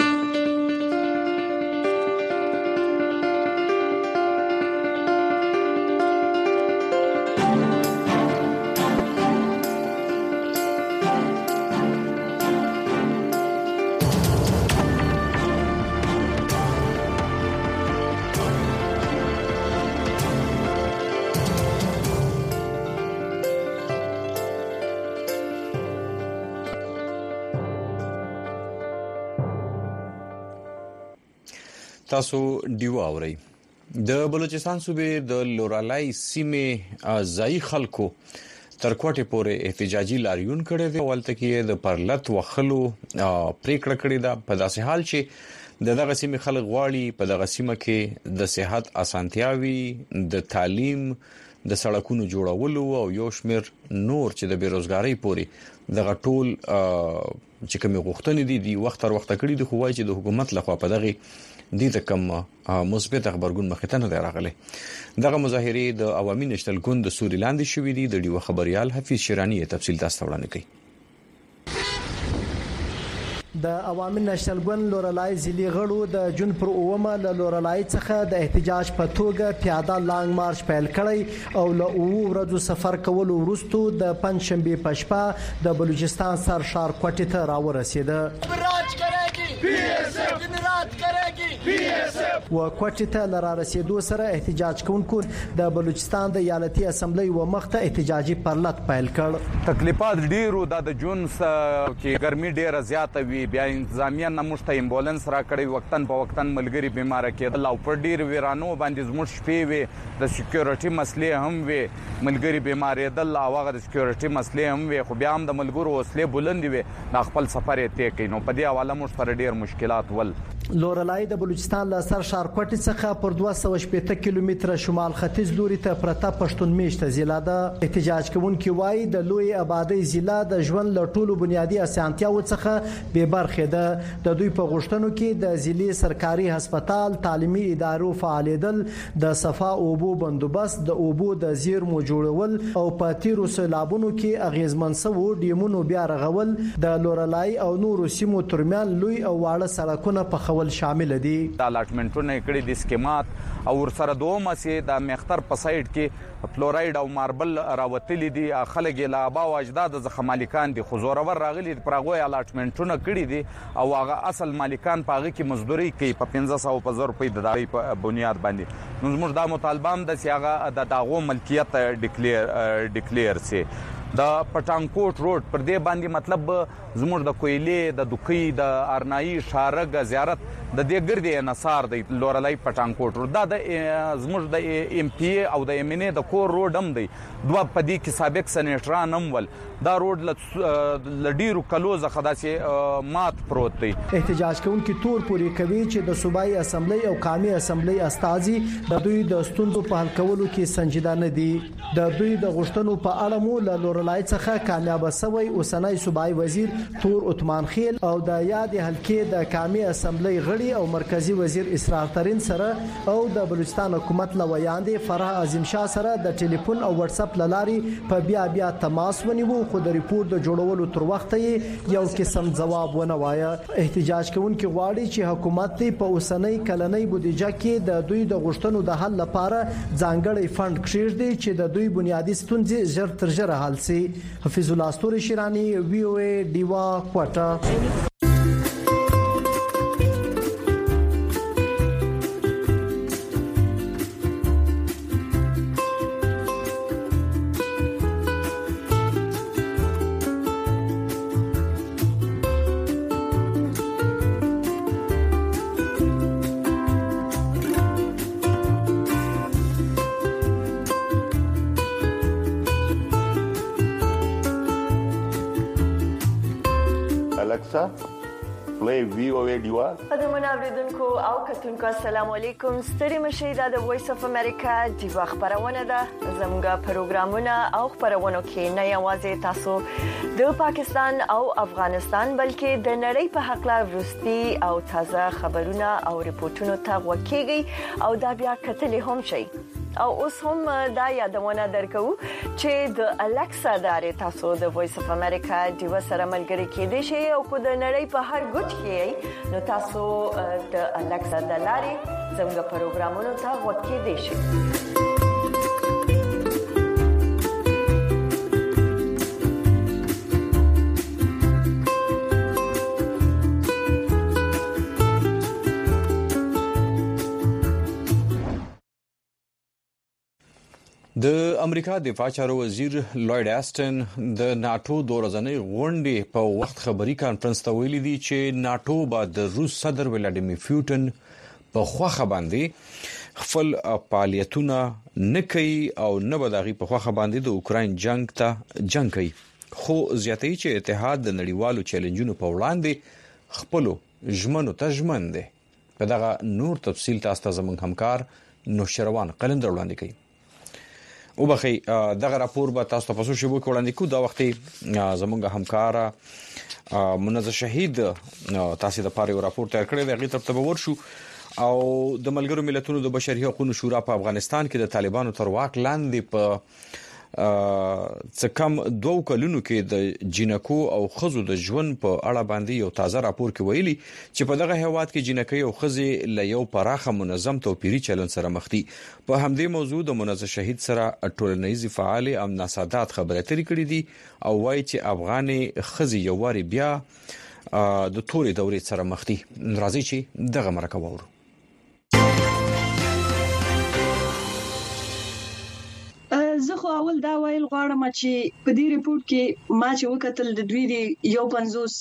تاسو دیو اورئ. د بلوچستان صوبې د لورالای سیمې ځای خلکو تر کوټه پورې احتجاجي لاریون کړي دي. ولته کې د پرلط وخلو پریکړه کړې ده په داسې حال چې دغه سیمې خلک غواړي په دغه سیمه کې د صحت اسانتیاوي د تعلیم د سړکونو جوړولو او یو شمیر نور چې د بیروزګاری پورې دغه ټول چې کوم غوښتنې دي وخت تر وخت کړي دي خو وايي چې د حکومت لخوا په دغه دې ته کوم مثبت خبرګون مخ ته نه راغلي. دغه مظاهره د عوامي نشتل ګوند د سوري لاندې شوې دي. د ډیو خبريال حفیظ شیرانی تفصیل تاسو وړاندې کوي. د عوامي نشتل ګوند لورلای ځلي غړو د جون پر اومه له لورلای څخه د احتجاج په توګه پیاده لانګ مارش پیل کړی او له ورځو سفر کول وروسته د پنځشنبه په شپه د بلوچستان سر ښار کوټې ته راورسېده. و کوټې ته لاره رسیدو سره احتجاج کوونکو د بلوچستان د ایالتي اسمبلی و مخته احتجاجي پرلط پیل کړ. تکلیفات ډیرو د جون کې ګرمي ډیره زیاته وی بیا انتظامیه نمشته امبولانس را کړی وختن په وختن ملګری بیمار کېدل او پر ډیر ویرانو باندې زموږ شپې وی د سکیورټي مسلې هم وی ملګری بیمارېدل او هغه د سکیورټي مسلې هم وی خو بیا هم د ملګرو وسلې بلند وی د خپل سفر ته کوي نو په دې حواله موږ پر ډیر مشکلات ول. لورلای د بلوچستان له سر ښارکوټ څخه پر 280 کیلومتره شمال ختیځ لوري ته پرته پښتون میشته ضلع ده. احتجاج کوونکي وایي د لوی آبادی ضلع د ژوند له ټولو بنیادی اسانتیاو څخه به برخه ده. د دوی په غوښتنو کې د ضلع سرکاري هسپتال تعلیمي ادارو فعالیدل د صفا اوبو بندوبست د اوبو د زیرمو جوړول او په تیرو سیلابونو کې اغیزمن سوو ډیمونو بیا رغول د لورلای او نورو سیمو ترمیان لوی او واړه سړکونه په شامل دي. د الاټمنټونو کړي د سکیمات او ورسره دومره سي د مختر په سایډ کې فلوراید او ماربل راوتلي دي. خلک لا ابا او اجداد زخه مالکان دي خو زورور راغلي پرغوي الاټمنټونو کړي دي او هغه اصل مالکان پاغه کې مزدوري کوي په 1500 روپۍ د دای په بنیاد باندې. نو زموږ د مطالبه هم د سیاغه د داغو ملکیت ډیکلیئر سي د پټانکوټ روډ پر دې باندې مطلب زموږ د کویلې د دوکۍ د ارنایي شارګ زیارت د دې ګردې انصار د لورلای پټانکوټ روډ دا د زموږ د ام پی او د ام ان ای د کور روډ هم دی دوه پدې کې سابق سېنیټران هم ول دا روډ لډیرو کلو ځخه داسې مات پروت دی. احتجاج کوونکي تور پوري کوي چې د صوبایي اسمبلی او قومي اسمبلی استازي د دوی د ستونزو په حل کولو کې سنجیده نه دي. د دوی د غوښتنو په اړه مو له لورلای څخه کامیاب شوی اوسنۍ صوبایي وزیر تور عثمان خیل او د یاد حلقې د قومي اسمبلی غړي او مرکزی وزیر اسرار ترين سره او د بلوچستان حکومت لویاندې فرح عظیم شاه سره د ټلیفون او واتس اپ لاري په بیا تماس ونیو خو د ریپورت د جوړولو تر وخت یو قسم جواب ونه وایا. احتجاج کوونکي غواړي چې حکومت په اوسنۍ کلنۍ بودیجه کې د دوی د غوښتنو د حل لپاره ځانګړی فند کړی چې د دوی بنیادی ستونزې ژر تر ژره حل شي. حفیظ الله استوري شیرانی وی او ای دیوا کوټه. play VOA Diva. قدرمن اوریدونکو او کتونکو السلام علیکم. ستړي مشي د وایس اف امریکا دیوا خبرونه ده. زموږه پروګرامونه او خبرونه کې نه یوازې تاسو د پاکستان او افغانستان بلکې د نړۍ په حق لا ورستي او تازه خبرونه او ریپورتونو ته وکیږي او دا بیا کتلې هم شي. او اوس هم دا یادونه درکو چې د الکسا داري تاسو د وایس اف امریکا دیوا سره ملګری کېدئ شي او کو د نړۍ په هر ګوټ کې نو تاسو د الکسا د لاري زموږ پروګرامونو ته وکیدئ شي. د امریکا دفاع چارو وزیر لوید اسټن د ناتو د ورځنۍ غونډې په وخت خبري کانفرنس ته ویلي دي چې ناتو به د روس صدر ولادیمیر پوتین په خوخه باندې خپل فعالیتونه نه کوي او نه به دغه په خوخه باندې د اوکرين جنگ کوي خو زیاتې چې اتحاد د نړیوالو چیلنجونو په وړاندې خپل ژمنو ته ژمن دي. په دغه نور تفصیل تاسو ته زموږ همکار نوشروان قلندر وړاندې کوي. او بخي دغه راپور به تاسو ته پسو شبو وړاندې کو دا وخت زمونږ همکار منزه شهید تاسو د پاره راپور تیار کړی دی. غیطه ته ورشو او د ملګرو ملتونو د بشري حقوقو شورا په افغانستان کې د طالبانو تر واک لاندې په څه کم 2 کلونو کې د جنکو او خزو د ژوند په اړه باندې یو تازه راپور کې ویلي چې په دغه هیواد کې جنکې او خزي له یو پراخه منظم توپیری چلن سره مخ دي. په همدې موضوع د منزه شهید سره ټولنیز فعال امنا سادات خبرې ترې کړې دي او وایي چې افغاني خزي یو واري بیا د توري دورې سره مخ دي. راځي چې دغه مرکه وورو. زه خو اول دا ویل غواړم چې په دې ریپورت کې ما چې وکتل د دوی دی یو 50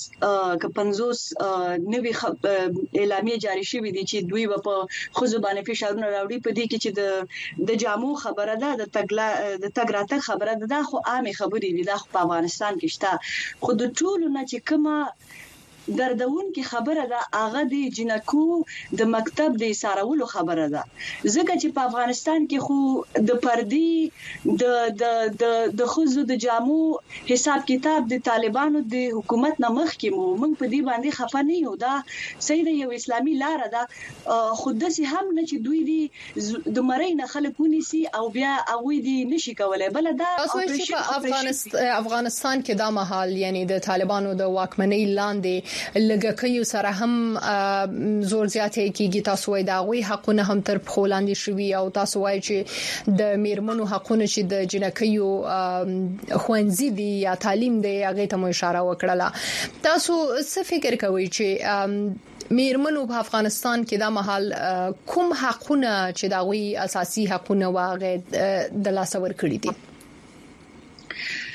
نوې اعلامیه جاری شوې دي چې دوی په خزو باندې فشارونه راوړي په دې کې چې د جامو خبره ده د تګ راتګ خبره ده خو عامه خبرې دي د افغانستان کې شته خو د ټولو نه چې کومه دردون کی خبره ده هغه د جنکو د مکتب د سارولو خبره ده ځکه چې په افغانستان کې خو د پردي د خزو د جامو حساب کتاب د طالبانو د حکومت نه مخ کې موږ په دې باندې خفه نه یو دا سید یو اسلامي لار ده خود سي هم نه چې دوی دي د مړی نه خلکونی سي او بیا هغه دي نشي کولای بل دا افغانستان کې دا محل یعنی د طالبانو د واکمنۍ لاندې لګکیو سره هم زور زیاتې کیږي تاسو وای دا غوي حقونه هم تر پخولاندې شوي او تاسو وای چې د میرمنو حقونه چې د جنکیو خوانزي دي یا تعلیم دی هغه ته اشاره وکړه تاسو څه فکر کوئ چې میرمنو په افغانستان کې دا محل کوم حقونه چې دا غوي اساسي حقونه واغې د لاسور کړی دي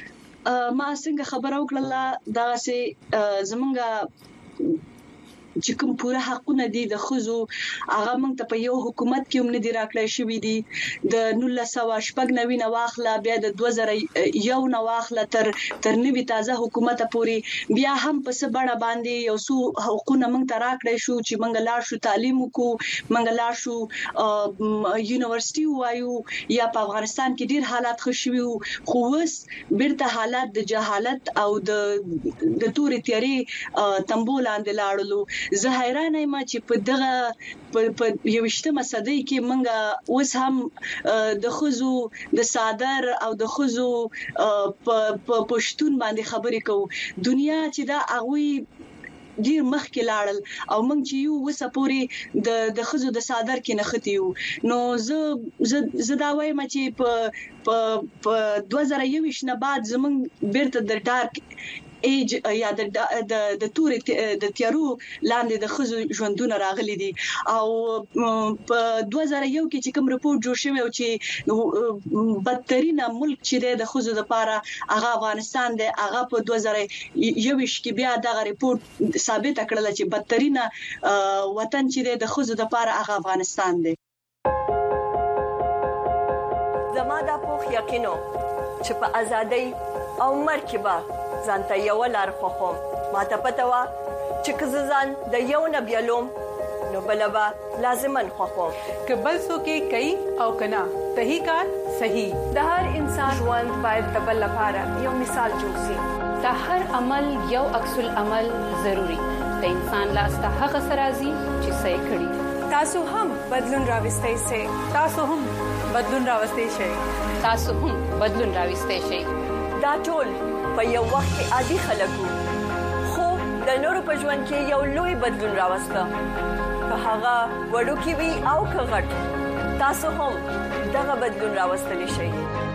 ما څنګه خبر او کړل دا سه زمونږه چې کوم پوره حقونه دي د خزو هغه موږ ته په یو حکومت کې هم نه دی راکړی شوی دي د 1999 نه واخله بیا د 2001 نه واخله تر نوې تازه حکومت پورې بیا هم په څه بڑا باندې یو څو حقوقونه موږ ته راکړی شو چې موږ لاړ شو تعلیم وکړو موږ لاړ شو یونیورسيټي وایو یا په افغانستان کې ډیر حالات خوشوي خو وس بیرته حالات د جهالت او د توري تیاري تنبول اند لاړلو زه حیرانه یم چې په دغه په یوشتمه صدۍ کې منګه اوس هم د خزو د صادر او د خزو په پښتون باندې خبرې کوو دنیا چې دا هغه ډیر مخکې لاړل او موږ چې یو وسپوري د خزو د صادر کې نختیو نو زه دا وایم چې په 2021 نه بعد زمونږ بیرته د ډارک ایج یا د توري د تیارو لاندې د خزو ژوندونه راغلي دي او په 2001 کې چې کوم رپورت جوړ شوی او چې بدترینه ملک چې د خزو لپاره هغه افغانستان دی هغه په 2021 کې بیا دغه رپورت ثابت کړل چې بدترینه وطن چې د خزو لپاره هغه افغانستان دی زما د پوخ یقینو چې په ازادۍ او مرکبه ځانته یو لار خوخم ماته پته وا چې کززان د یو نبیلوم نو بلبا لازمن خوخم کبل سو کې کوي او کنا صحیح کار صحیح د هر انسان ژوند باید د بل لپاره یو مثال جوړ شي د هر عمل یو عکس العمل ضروری د انسان لاس ته هغه سرازي چې صحیح کړي تاسو هم بدلون راوستئ سي تاسو هم بدلون راوستئ شئ تاسو هم بدلون راوستئ شئ دا ټول په یو وخت کې عادي خلکو خو د نورو په ژوند کې یو لوی بدلون راوسته که هغه وړوکی وي او که غټ تاسو هم دغه بدلون راوستلی شئ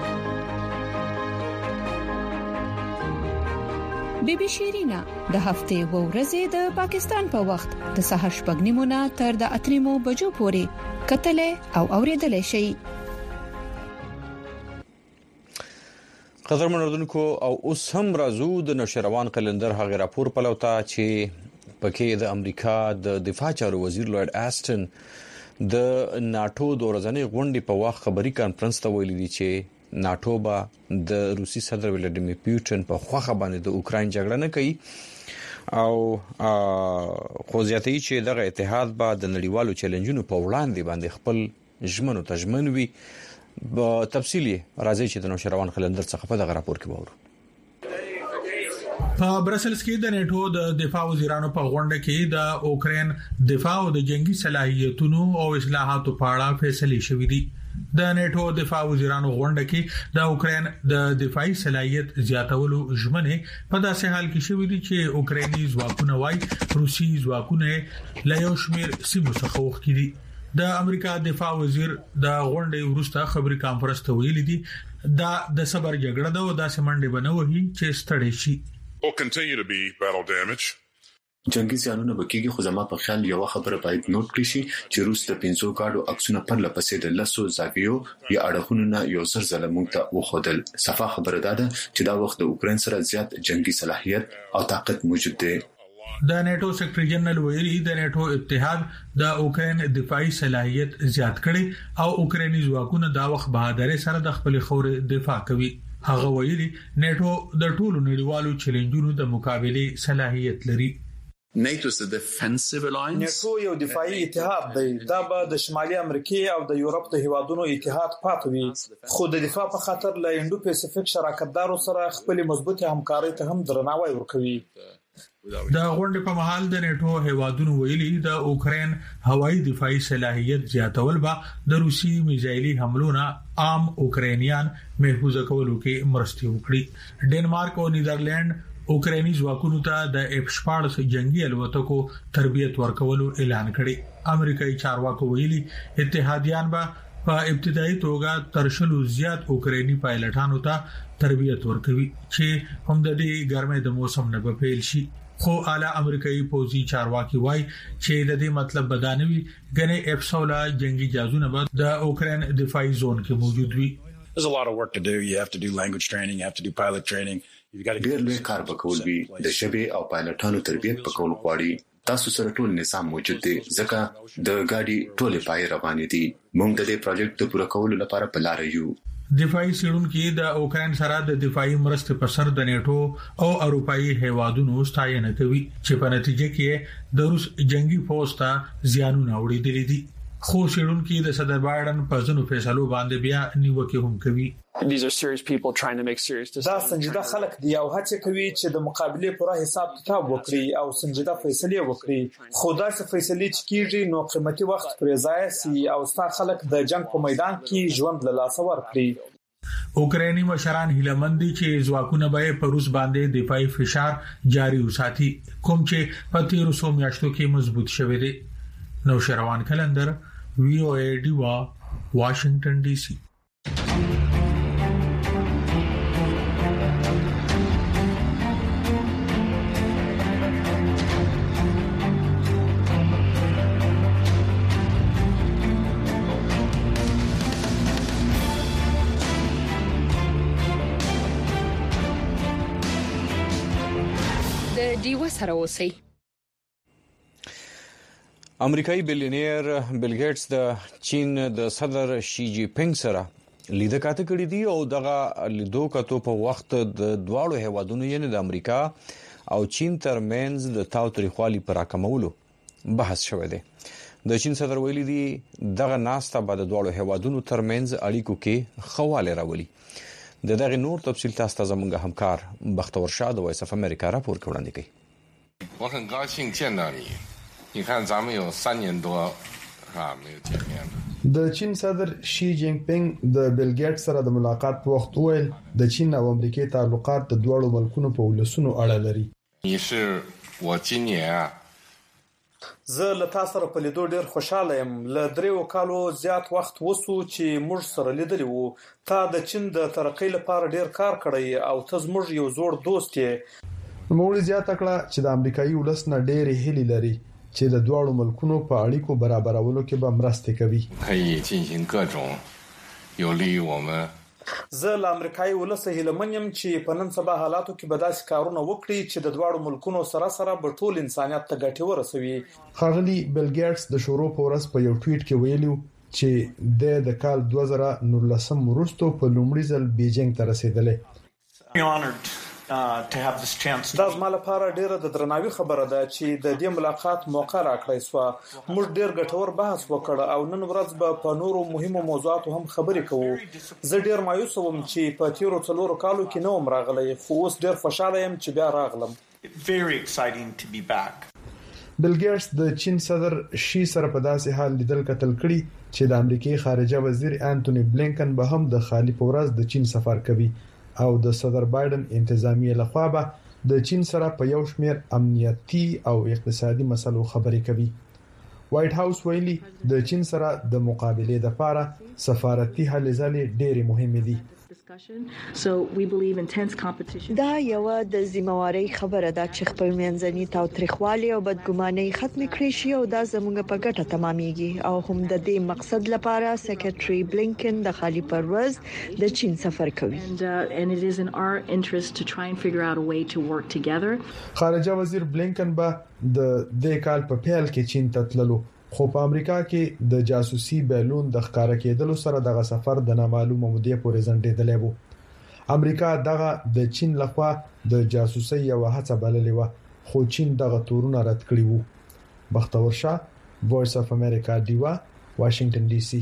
بيبي شيرينا د هفته و ورځې د پاکستان په وخت د سحر شپږنیمونه تر د اتریمو بجو پورې کتلې او اوریدلې شي قدرمن اردوونکو او اوس هم راځو د نشروان کلندر هغه راپور پلوتا چې پکې د امریکا د دفاع چارو وزیر لوید آستن د ناتو د ورځنۍ غونډې په وخت خبري کانفرنس ته ویلي دي چې ناتو به د روسي صدر ولادیمیر پوتین په خوخه باندې د اوکرين جګړه نه کوي او خو زیاتې چې دغه اتحاد به د نړیوالو چیلنجونو په وړاندې باندې خپل ژمنو تجمن وي په تفصیلی راځي چې د نوشروان خلندر څخه په دغه راپور کې وورو په برسلز کې د نیټو د دفاع وزیرانو په غونډه کې د اوکرين دفاع او د جنگي صلاحیتونو او اصلاحاتو په اړه فیصله شوې دي د نیټو دفاع وزیرانو غونډه کې د اوکرين د دفاعي صلاحیت زیاتولو ژمنه په داسې حال کې شوې دي چې اوکريني ځواکونه وايي روسي ځواکونه له یو شمېر سیمو څخه وښکړي د امریکا دفاع وزیر د غونډې وروسته خبري کانفرنس ته ویلي دي دا د صبر جګړه ده او د سمندې بنوي چې ستړي شي will continue to be battle damage. جنگي ځانونه بکیږي خو زما په خیال یو خبره باید نوٹ کړئ شي چې روس د 500 کارډو عکسونه پر لپسې د لاسو زاویو یا اړخونو نه یو سر ظلمونږ ته وخدل صفه خبره ده چې دا وخت د اوکرين سره زیات جنگي صلاحیت او طاقت موجود دی د نیټو سیکریټری جنرال ویلي د نیټو اتحاد د اوکرين دفاعي صلاحیت زیات کړي او اوکريني ځواکونه دا وخت بهادر سره د خپل خوري دفاع کوي هغه ویلي نیټو د ټولو نړیوالو چیلنجونو د مقابله صلاحیت لري NATO is a defensive alliance. نیټو یو دفاعي اتحاد دی دا به د شمالي امریکا او د یورپ د هیوادونو اتحاد پاتوي خو د دفاع په خاطر له انډو پیسفیک شراکتدارو سره خپل مضبوطه همکاري ته هم درناوی ورکوي د غونډې په محل د نیټو هیوادونو ویلي د اوکرين هوایي دفاعي صلاحیت زیاتول به د روسي میزایلي حملونو عام اوکرانیان محفوظ کولو کې مرسته وکړي ډنمارک او نیدرلند اوکراني ځواکونو ته د اف-14 جنگي الوتکو تربیت ورکولو اعلان کړي امریکایي چارواکو ویلي اتحادیان به په ابتدایي توګه ترشلو زیات اوکراني پایلټانو ته تربیت ورکوي چې هم د دې ګرمۍ د موسم نه په پیل شي خو اعلی امریکایي پوځي چارواکي وایي چې د دې مطلب بدانوي غني اف-16 جنگي جهازونه به د اوکرين دفاعي زون کې موجود وي there's a lot of work to do. You have to do language training, you have to do pilot training. ډېر لوی کار وکول وی د ژبې او پایلټانو تربیت پکول غواړي. تاسو سره ټول نظام موجود دی ځکه د ګاډي ټولې پای روانې دي. موږ د دې پروجیکټ د پوره کولو لپاره په لار یو. دفاعي سړونکو د اوکرين سره د دفاعي مرستې په سر د نیټو او اروپאי هیوادونو ستاینه کوي چې په نتیجه کې د روس جنگي فوج ته زیانونه وړي دي. خو سړونکو د صدر بایدن په ځینو فیصلو باندې بیا نیوکه هم کوي. These are serious people trying to make serious decisions. دا سنجیده خلک دی او هڅه کوي چې د مقابله پوره حساب کتاب وکړي او سنجیده فیصله وکړي. خو دا څه فیصله چې کیږي نو قیمتي وخت پرې ضایع سي او ستاسو خلک د جنگ په میدان کې ژوند له لاسه ورکړي. اوکراني مشران هیلمند دي چې ځواکونه به په روس باندې دفاعي فشار جاري وساتي کوم چې په تیرو څو میاشتو کې مضبوط شوی دی. نو شروان کلندر VOA ډیوا واشنگټن ډي سي. ډیوا سره اوسئ. امریکایي بلیونیر بیل ګیټس د چین د صدر شي جی پینګ سره لیدل کاته کړی دی او دغه لیدو کتو په وخت د دواړو هیوادونو یعنی د امریکا او چین ترمنځ د تاوتریخوالي پر راکمولو بحث شوی دی. د چین صدر ویلي دی دغه ناسته بعد د دواړو هیوادونو ترمنځ اړیکو کې خواله راولي. د دغه نور تفصیل تاسو ته زموږ همکار بختور شاه د وایس اف امریکا راپور وړاندې کوي. 我很高兴见到你。你看咱们有3年多没有见面了。 د چین صدر شي جینګ پینګ د بیل ګیټس سره د ملاقات په وخت ویل د چین او امریکای تعلقات د دوه ملکونو په ولسونو اړه لري. 你是我今年啊 زه له تاسو سره په لیدو ډیر خوشاله یم. له 3 کالو زیات وخت وسو چې موږ سره لیدلی وو. تا د چین د ترقۍ لپاره ډیر کار کړی او ته زموږ یو زوړ دوست یې. موږ زیاته کړه چې د امریکایي ولس نه ډېر هلي لري چې د دوه ملکونو په اړیکو برابرولو کې به مرسته کوي. 可以进行各种有利于我们 زه له امریکایي ولس هیلمن یم چې په نن سبا حالاتو کې به داسې کارونه وکړي چې د دوه ملکونو سره به ټول انسانيت ته ګټه ورسوي. خاغلی بیل ګیټس د شروع په ورځ په یو ټویټ کې ویلو چې د کال 2019 وروسته په لومړي ځل بیجینګ ته رسیدلی. دا زما لپاره ډیره د درناوي خبره ده چې د دې ملاقات موقع راکړی سو. موږ ډیر ګټور بحث وکړ او نن ورځ به په نورو مهمو موضوعاتو هم خبرې کوو. زه ډیر مایوس وم چې په تیرو 4 کالو کې نو راغلی خو اوس ډیر خوشاله یم چې بیا راغلم. بیل ګیټس د چین صدر شي سره په داسې حال لیدل کتل کړي چې د امریکای خارجه وزیر انټونی بلینکن به هم د خالی پورز د چین سفر کوي او د صدر بایدن انتظامیه لخوا به د چین سره په یو شمېر امنیتي او اقتصادي مسلو خبرې کوي. وایټ هاوس ویلي د چین سره د مقابله لپاره سفارتي هلې ځلې ډېرې مهمې دي. دا یو د ذمہواری خبره ده چې خپل منځني تاوتریخوالي او بدګماني ختم کړي شي او دا زموږ په ګټه تمامېږي او هم د دې مقصد لپاره سیکریټري بلینکن د خالي پرواز د چین سفر کوي. خارجه وزیر بلینکن به د دې کال په پیل کې چین ته تللو خو په امریکا کې د جاسوسي بیلون د ښکارا کېدلو سره دغه سفر د نامعلومه مودې پورې ځنډېدلی وو. امریکا دغه د چین لخوا د جاسوسي یو هڅه بللې و خو چین دغه تورونه رد کړی وو. بختور شاه وایس اف امریکا دیوا واشنگټن ډي سي.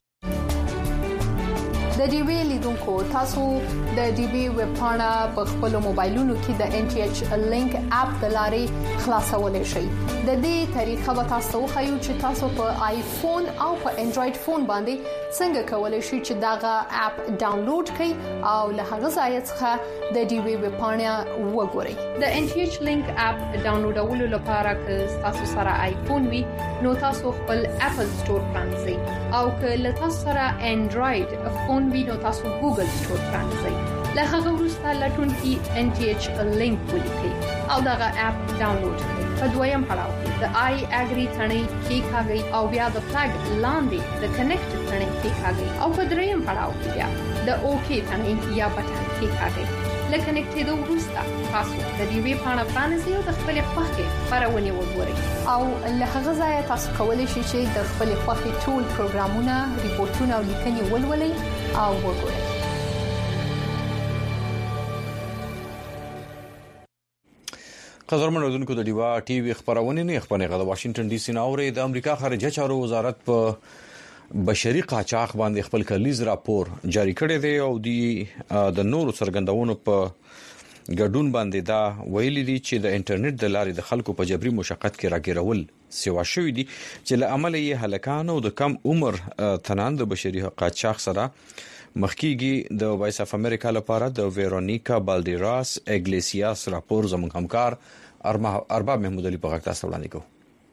د ډي وی لیدونکو تاسو د ډي وی ویب پاڼه په خپل موبایلونو کې د ان ټي ایچ لینک اپ د لارې خلاصولای شئ. د دې طریقه به تاسو خو چې تاسو په آیفون او په انډراید فون باندې څنګه کولای شئ چې دغه اپ ډاونلوډ کړئ او له هغه ځای څخه د ډي وی ویب پاڼه وګورئ. د ان ټي ایچ لینک اپ ډاونلوډولو لپاره که تاسو سره آیفون وي نو تاسو خپل اپل سٹور پرانځئ او که له تاسو سره انډراید فون وینو تاسو ګوګل سٹور پرانځئ. له هغه وروسته لټون کې ان ټي ایچ لینک ولیکئ او دغه اپ ډاونلوډ کړئ. په دویم پړاو کې د آی اګری ثنې کلیک او بیا د فلګ لاندې د کنیکټ ثنې کلیک او په دریم پړاو کې بیا د اوکی تڼۍ یا بټن کېکاږئ. لکه نکټېدو وروسته تاسو د دې ویب پاڼه پرانیزئ او د خپل خوښې خبرونه وګورئ او له هغه ځایه تاسو کولی شئ چې د خپل خوښې ټول پروګرامونه، ریپورتونه او لیکنې ولولئ او وګورئ. قدرمن اوردونکو د ډیوا ټي وي خبرونه نه خبرونه غو واشنگټن ډي سي ناوړي د امریکا خارجه چارو وزارت په بشري قاچاق باندې خپل کلیز راپور جاری کړی دی او د نورو څرګندونو په ګډون باندې دا ویلي دي چې د انټرنیټ د لارې د خلکو په جبري مشقت کې راګیرول سیوا شوې دي چې له عمل یې هلکان او د کم عمر تنان د بشري قاچاق سره مخکېږي. د وایس اف امریکا لپاره د ویرونیکا بالډیراس اګلیسیاس راپور زموږ همکار ارباب محمود علي په غږ تاسو وړاندې کوي.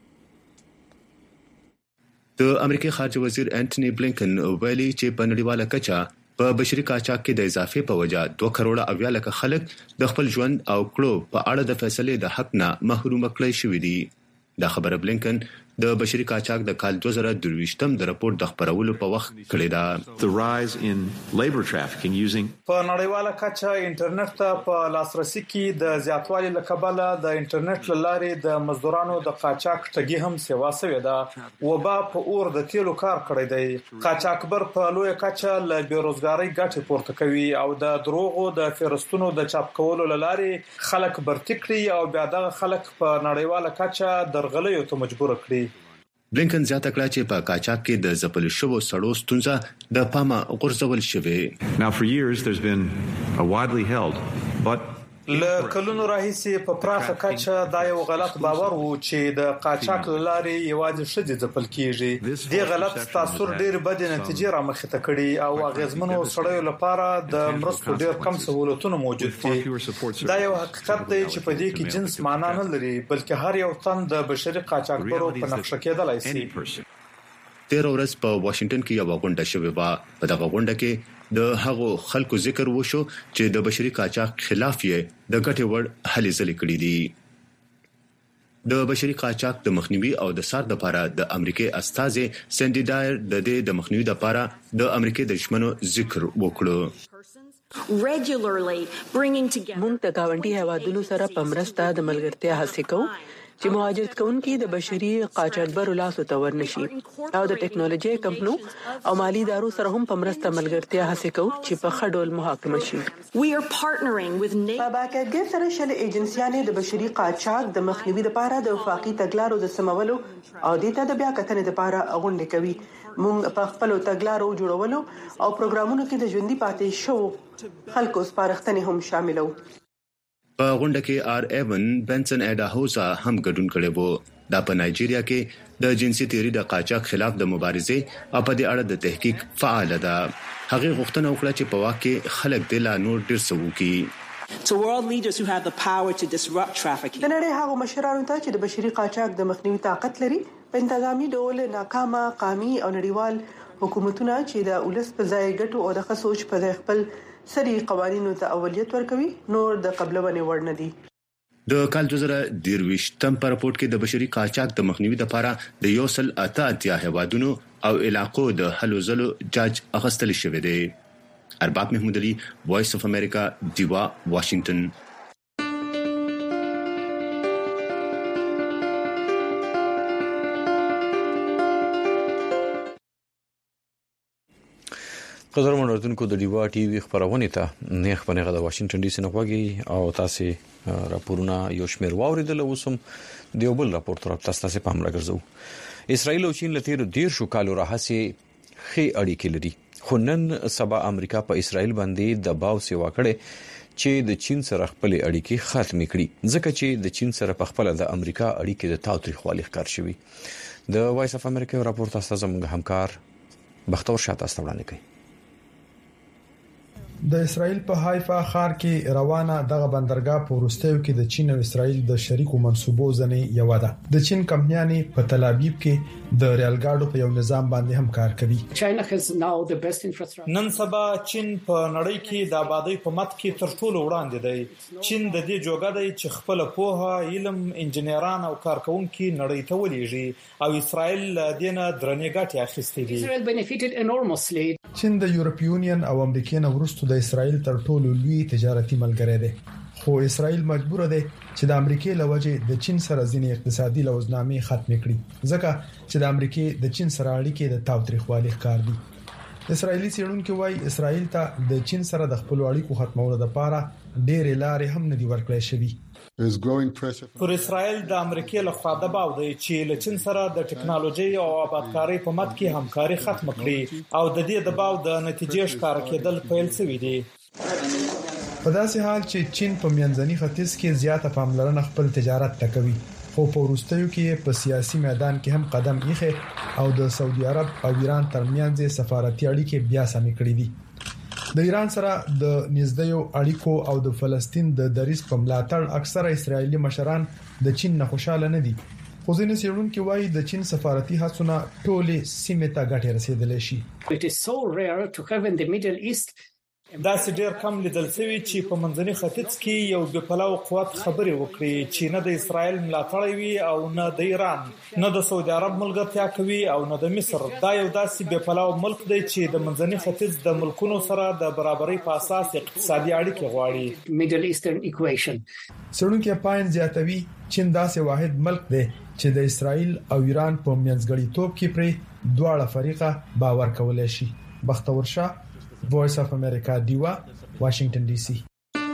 د امریکای خارجه وزیر انټونی بلینکن ویلي چې په نړیواله کچه په بشري قاچاق کې د اضافه په وجه 2 کروڑه اویا لک خلک د خپل ژوند او کړو په اړه د فیصلې د حق نه محروم کړی شوې دي. دا خبره بلینکن د بشري قاچاق د کال 2023م د راپور د خبرولو په وخت کړی دا. The rise in labor trafficking using په نړیواله کچه انټرنیټ ته په لاسرسي کې د زیاتوالي لکبله د انټرنیټ لارې د مزدورانو د قاچاق ټګي هم سیوا شوې ده. وبا په اور د تیلو کار کړی دی. قاچاقبر په لوی کچه له بیروزګاری ګټه پورته کوي او د دروغو د فهرستونو د چاپ کولو لارې خلک برتکړي او بیا د خلک په نړیواله کچه درغلیو ته مجبور کړي. بلینکن زیاته کړه چې په قاچاق کې د ځپل شوو سړو ستونزه د پامه غورځول شوې. Now for years there's been a widely held but له کلونو راهیسې په پراخه کچه دا یو غلط باور وو چې د قاچاق لارې یوازې شدي ځپل کیږي. دې غلط تاثیر ډېر بد نتیجې رامخې ته کړي او اغیزمنو سړیو لپاره د مرستو ډېر کم سہولتونه موجود دي. دا یو حقیقت دی چې په دې کې جنس معنا نه لري بلکې هر یو تن د بشري قاچاقبرو په نقشه کېدلای شي. 13 ورځ په واشنگټن کې یو غونډه شوې و. په دغه غونډه کې د هغو خلکو ذکر وشو چې د بشري قاچاق خلاف یې د ګټې وړ هلې ځلې کړې دي. د بشري قاچاق د مخنیوي او د سار لپاره د امریکای استازي سندي ډایر د دې د مخنیوي لپاره د امریکای د دشمنو ذکر وکړو. موږ د گاونډي هیوادونو سره په مرسته د ملګرتیا هڅې کوو چې مهاجرت کوونکي د بشري قاچاقبرو لاسو ته ورنشي او د ټیکنالوژي کمپنو او مالی ادارو سره هم په مرسته ملګرتیا هڅې کوو چې په خډول محاکمه شي. په باکګر سره شل ایجنسیانې د بشري قاچاق د مخنیوي لپاره د وفاقي تګلارو د سمولو او د بیا کتنې لپاره غونډې کوي. موږ په خپل تګلارو جوړولو او پروګرامونو کې د ژوندۍ پاتې شو خلکو سپارښتنې هم شاملو. په غونډه کې آر ایون بنسن اډاهوزا هم ګډون کړي وو. دا په نایجیریا کې د جنسي تیری د قاچاق خلاف د مبارزې او په دې اړه د تحقیق فعال ده. هغه غوښتنه وکړه چې په واقع خلک د لا نور ډیر سووکي. د نړۍ هغه مشرانو ته چې د بشري قاچاق د مخنیوي طاقت لري په انتظامی ډول ناکامه قومي او نړیوال حکومتونه چې د ولس په ځای ګټو او د خصوص په ځای خپل سری قوانینو ته اولیت ورکوي نور د قبلونه ور نه دي. د کال 2023م په راپور کې د بشري قاچاق د مخنیوي لپاره د 188 هیوادونو او علاقو د هلو ځلو جاج اخستل شوې دي. ارباب محمود علي وایس اف امریکا دیوا واشنگټن. قدرمن اوردونکو د ډیوا ټي وي خبرونه ته نه خبرونه د واشنگټن ډي سي نه وګي او تاسو راپورونه یو شمیر واوریدل اوسم دیوبل راپور تر تاسو په امر راګرځو. اسرائیل او چین لته ډیر شو کالو راهسي خې اړیکې لري خو نن سبا امریکا په اسرائیل باندې دباو سیوا کړي چې د چین سره خپل اړیکې ختم کړي ځکه چې د چین سره په خپل د امریکا اړیکې د تاوتریخوالي ښکار شوی. د وایس اف امریکا راپور تاسو زموږ همکار بختور شاته استوړانه کوي. د اسرائیل په حایفا ښار کې روانه دغه بندرګاه په ورستیو کې د چین او اسرائیل د شریکو منصوبو ځنې یو ده. د چین کمپنیانې په تل ابیب کې د ریل ګاډو په یو نظام باندې هم کار کوي. نن سبا چین په نړۍ کې د آبادی په مت کې تر ټولو وړاندې دی. چین د دې جوګه دی چې خپل پوهه، علم، انجنیران او کارکونکو نړۍ ته ولېږي او اسرائیل دینه درنې ګټې اخیستې دي. چین د یورپیونین او امریکای نه وروسته د اسرایل تر ټولو لوی تجارتي ملګری دی خو اسرایل مجبور دی چې د امریکای له وجې د چین سره ځینې اقتصادي لوزنامې ختم کړي ځکه چې د امریکای د چین سره اړیکې د تاوتریخوالي ښکار دي اسرایلی څېړونکو وايي اسرایل ته د چین سره د خپل اړیکو ختمولو لپاره ډېرې لارې هم نه دي ورکړې شوې پر اسرائیل د امریکای له خوا دباو دی چې له چین سره د ټکنالوژي او آبادکاري په مت کې همکاري ختم کړي او د دې دباو د نتیجې ښکار کېدل پیل شوی دی په داسې حال چې چین په منځني ختیځ کې زیاته پاملرنه خپل تجارت ته کوي خو په وروستیو کې په سیاسي میدان کې هم قدم ایښی او د سعودي عرب او ایران ترمنځ سفارتي اړیکې بیا سمې کړې دي د ایران سره د نږدېو اړیکو او د فلسطین د دریځ په ملاتړ اکثره اسرایلی مشران د چین نه خوشاله نه دي خو ځینې څېړونکو وايي د چین سفارتي هڅونه ټولې سیمې ته ګټه رسیدلې شي دا ډېر کم لیدل شوی چې په منځني ختیځ کې یو د پلاو قوت خبرې وکړي چې نه د اسرایل ملاتړ وي او نه د ایران نه د سعودي عرب ملګرتیا کوي او نه د مصر دا یو داسې د پلاو ملک دی چې د منځني ختیځ د ملکونو سره د برابرۍ په اساس اقتصادي اړیکې غواړي میډل ایسټرن ایکویشن څېړونکو پاین زیاتوي چین داسې واحد ملک دی چې د اسرایل او ایران په منځګړیتوب کې پرې دواړه فریقه باور کولای شي بختور شاه Voice of America دیوا واشنگټن ډي سي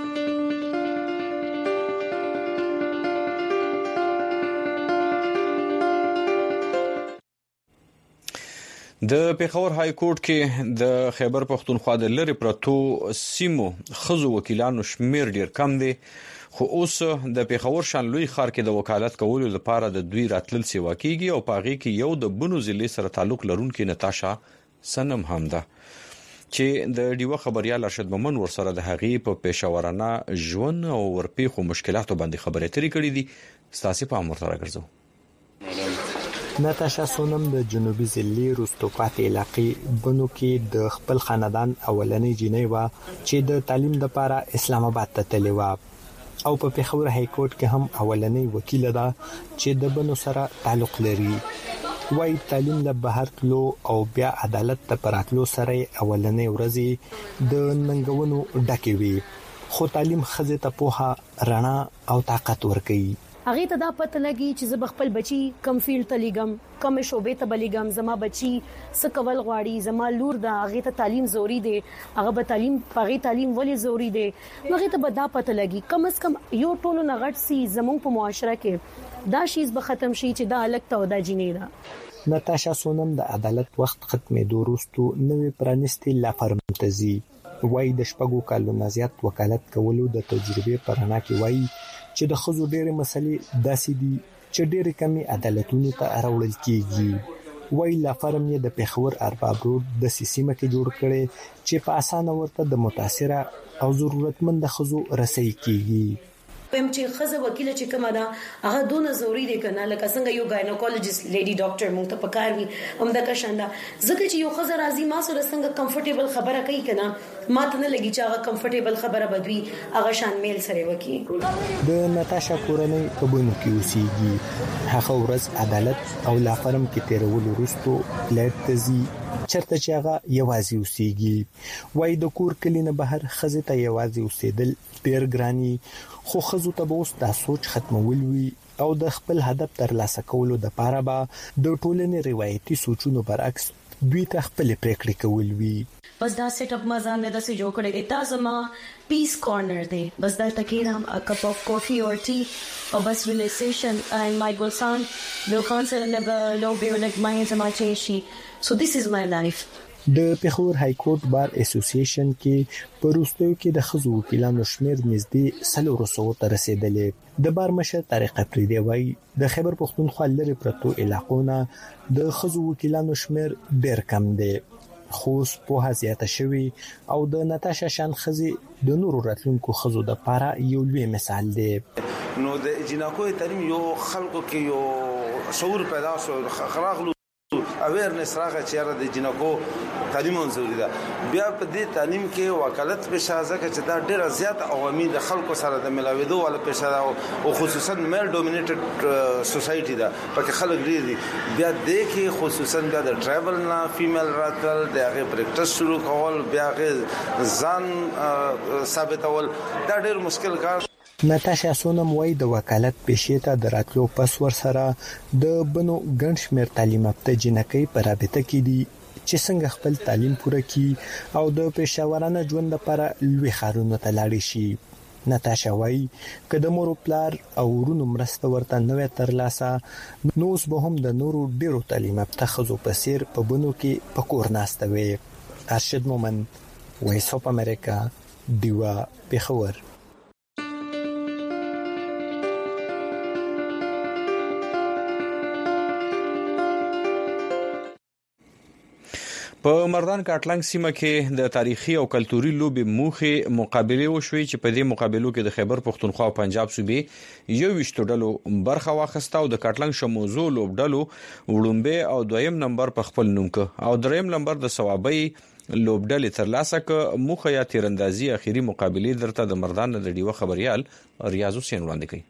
د پیښور های کورټ کې د خیبر پښتونخوا د لری پرتو سیمو خزو وکیلانو شمیر ډیر کم دی خو اوس د پیښور شان لوی ښار کې د وکالت کولو لپاره د دوی راتلل سیوا کیږي او پاغي کې یو د بنو ضلع سره تعلق لرونکي نتاشا سنم هم ده چې د ډیوه خبريال ارشد مومن ورسره د هغې په پېښورانه ژوند او ورپېخو مشکلاتو باندې خبرې ترې کړې دي ستاسو په امر سره ګرځو ناتاشا سونم د جنوبي ضلع روستوپات علاقې بنو کې د خپل خاندان اولنې جنۍ و چې د تعلیم لپاره اسلام آباد ته تللی و او په پیښور های کورټ کې هم اولنې وکیل ده چې د بنو سره تعلق لري وای تعلیم له بهر تلو او بیا عدالت ته پراتلو سره اولنې ورځې د ننګونو ډکې وي خو تعلیم خزه ته پوها رڼا او طاقت ورکوي هغه ته دا پته لګي چې زه خپل بچي کم فیلډ ته لګم کم شوبې ته بلګم زما بچي سکول غواړي زما لور دا هغه ته تعلیم ضروری دی هغه به تعلیم پغې تعلیم ولې ضروری دی هغه ته به دا پته لګي کم از کم یو ټولو نغټ سي زموږ په معاشره کې دا شیز به ختم شي چې دا الګ ته ودا جنې ده ناتاشا سونم د عدالت وخت ختمېدو وروسته نوې پرانستي لا فرم تزي وای د شپږو کالو نزيات وکالت کولو د تجربه پرانا کې وای چې د خزو ډېرې مسلې داسې دي چې ډېرې کمی عدالتونو ته راوړل کیږي وای لا فرم یې د پیښور ارباب روډ د سیمه کې جوړ کړي چې په اسانه ورته د متاثره او ضرورتمند خزو رسۍ کیږي پم چې خزه وکیل چې کومه ده هغه دونه ضروری دی کنه لکه څنګه یو ګاینوکولوژیست لیډي ډاکټر مونږ ته پکار وي هم د کښنده ځکه چې یو خزه راځي ما سره څنګه کمفورټیبل خبره کوي کنه ما ته نه لګي چې هغه کمفورټیبل خبره بدوي هغه شان میل سره وکي د ناتاشا کورنۍ په بونو کې اوسېږي هغه ورځ عدالت او لا فرم کې تیرول وروسته لټزي چرته چې هغه یوازې اوسېږي وای د کور کلینه بهر خزه ته یوازې اوسېدل ډیر ګرانی خو خزو ته اوس دا سوچ ختمول وی او د خپل هدف ترلاسه کولو د پاره به د ټولنې روایتي سوچونو برعکس دوی ته خپل پریکړې کول وی بس دا سیټ اپ مزه نه د سې جوړ کړی دی تاسو ما پیس کارنر دی بس دا تکینم ا کپ اف کافي اور ټي او بس ریلیکسیشن and my good son will constantly low be like my information so this is my life د پیښور های کورټ بار اسوسییشن کې پروستو کې د خزو وکیلانو شمیر نږدې 300 ته رسیدلې د بار مشر طارق افریدی وای د خیبر پښتونخوا لري پرتو علاقونه د خزو وکیلانو شمیر ډیر کم دی خو په زیاته شوی او د ناتاشا شان خزي د نورو راتلونکو خزو د پاره یو لوی مثال دی نو د جناکو تعلیم یو خلکو کې یو شعور پیدا شو خراغلو اویرنس راغی چې د جنکو تعلیم ضروري ده. بیا په دې تعلیم کې وکالت په شازه کې دا ډیره زیات عوامي د خلکو سره د ملاویدو ول په شاده او خصوصا میل ډومینیټډ سوسايټي ده پکې خلک ډیر دي. بیا د کې خصوصا بیا د ټریول نه فیمیل راتل د هغه پریکټس شروع کول بیا ځان ثابتول دا ډیر مشکل کار. ناتاشا سونم وای د وکالت پېښې ته دراتلو پس ور سره د بنو ګڼ شمېر تعلیم یافته جنکۍ په رابطه کې دي چې څنګه خپل تعلیم پوره کړي او د پېښورانه ژوند لپاره لوی ښارونو ته لاړ شي. ناتاشا وای که د مور پلار او ورونو مرسته ورته نوې ترلاسه نو اوس به هم د نورو ډیرو تعلیم یافته ښځو په څیر په بنو کې په کور ناسته وي. ارشد مومند، وایس اف امریکا، دیوا، پېښور. په مردان کاټلنګ سیمه کې د تاریخي او کلتوري لوبي موخه مقابله وشوي چې په دې مقابلو کې د خیبر پختونخوا او پنجاب صوبې یو وشتو ډلو برخه واخسته او د کاټلنګ شموزو لوبډلو وړومبه او دویم نمبر په خپل نوم کې او دریم نمبر د ثوابي لوبډلې ترلاسه ک موخه یا تیراندازي اخیری مقابله درته د مردان د ډیو خبريال ریاض حسین وړاندې کړي.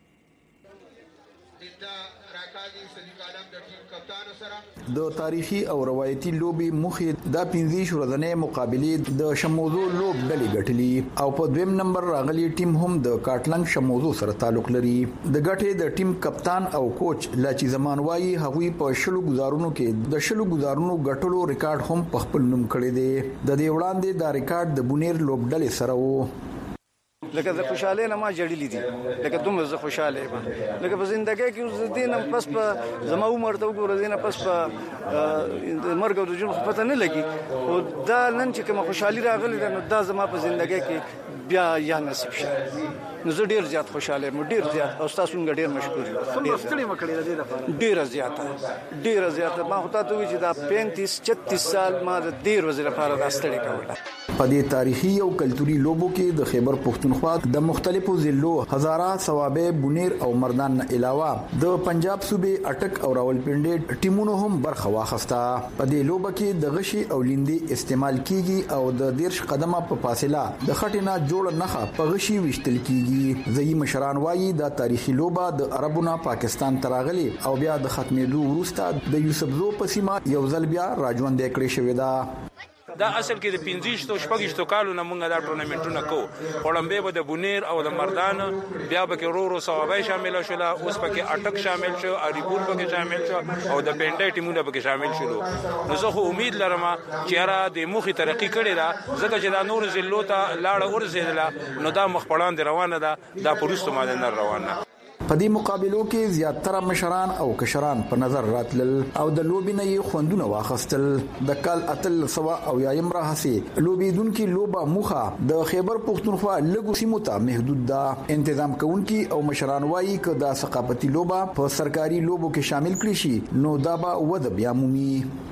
د تاریخي او روایتي لوبي مخې د 15 ورځې مقابله د شموزو لوب ډلې ګټلې او په دویم نمبر راغلي ټیم هم د کاټلنګ شموزو سره تعلق لري. د ګټې د ټیم کپتان او کوچ لاچی زمانوایی هغوی په شلو گزارونو کې د شلو گزارونو ګټلو ریکارډ هم په خپل نوم کړی دی. د دې وړاندې دا ریکارډ د بونیر لوب ډلې سره وو. لکه زه خوشاله نه ما جړلې دي لکه دومره زه خوشاله یم لکه په ژوندۍ کې اوس دینم پس په زما عمر ته وګورئ دینه پس په مرګ او د ژوند پته نه لګي او دا نن چې کوم خوشحالي راغلی نو دا زما په ژوندۍ کې بیا یا نصیب شه. نو زه ډیر زیات خوشاله یم ډیر زیات او تاسو څنګه ډیر مشکور یم. څومره ستړي مکړې د دې لپاره ډیر زیات ما خو تاسو وی چې دا 35 36 سال ما د ډیر وزیر لپاره دا ستړي کوله. په دې تاریخي او کلتوري لوبو کې د خیبر پختونخوا د مختلفو ضلعو هزاره ثوابه بونیر او مردان نه علاوه د پنجاب صوبې اټک او راولپنډي ټیمونو هم برخه واخیسته. په دې لوبه کې د غشي او لیندې استعمال کیږي او د 10 قدمه په فاصله د خټینا جوړ نخه په غشي وشتل کیږي. ځای مشران وایي د تاریخي لوبه د عربونو پاکستان تراغلي او بیا د ختمېدو وروسته د یوسفزو په سیمه یو ځل بیا راځوندې کړې شوې ده. دا اصل کې د 15 شپږ کالو نه مونږه دا ټورنمنټونه کوو. اولمبه به د بونیر او د مردان بیا به کې رو ثوابای شامل شول اوس پکې اټک شامل شو اریپور پکې شامل شو او د پنډای ټیمونه پکې شامل شول. نو زه خو امید لرم چې را د مخې ترقی کړي دا ځکه چې دا نور زلو ته لاړه ورسېدله نو دا مخپړان دی روانه ده دا پروستو ماده نه روانه. په دې مقابلو کې زیاتره مشران او کشران په نظر راتلل او د لوبي نه یې خوندونه واخستل. د کال اتل سوا او یایم راهسي لوبیدونکو لوبه موخه د خیبر پختونخوا لګو سیمو ته محدود ده. تنظیم کوونکي او مشران وایي چې د ثقافتي لوبه په سرکاري لوبو کې شامل کړي شي نو دا به ود بیا مومي.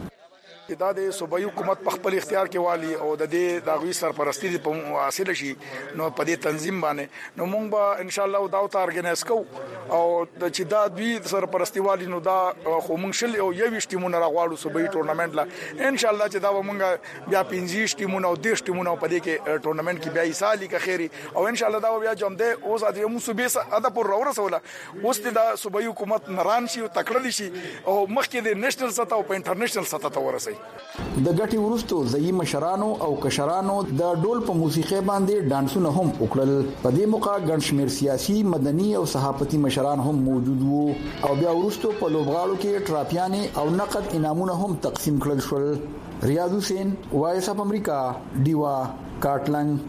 دا د صوبایي حکومت په خپل اختیار کې والی او د دې داغوي سرپرستی په حاصل شي نو په دې تنظیم باندې نو موږ به ان شاء الله دا او ارګنایز کو او د چې دا دوی سرپرستی والی نو دا خو موږ شل او یو ټیمونه راغواړو صوبایي ټورنمنت لا ان شاء الله چې دا موږ بیا 15 ټیمونه او 10 ټیمونه په دې کې ټورنمنت کې بیا ایسالي کا خیری او ان شاء الله دا بیا جام ده اوس د موږ صوبې اده پر ورسوله اوس د صوبایي حکومت نران شي او تکړه شي او مخکې د نېشنل سطح او انټرنیشنل سطح ته ورسي. د ګټي ورستو ځای مشرانو او کشرانو د ډول په موسیقي باندې ډانسونه هم وکړل. په دې موقع ګڼ شمېر سیاسي مدني او صحافتي مشران هم موجود وو او بیا ورستو په لوبغاړو کې ټراپیانې او نقد انعامونه هم تقسیم کړل شول. ریاض حسین، وایس اف امریکا، دیوا، کاټلنګ.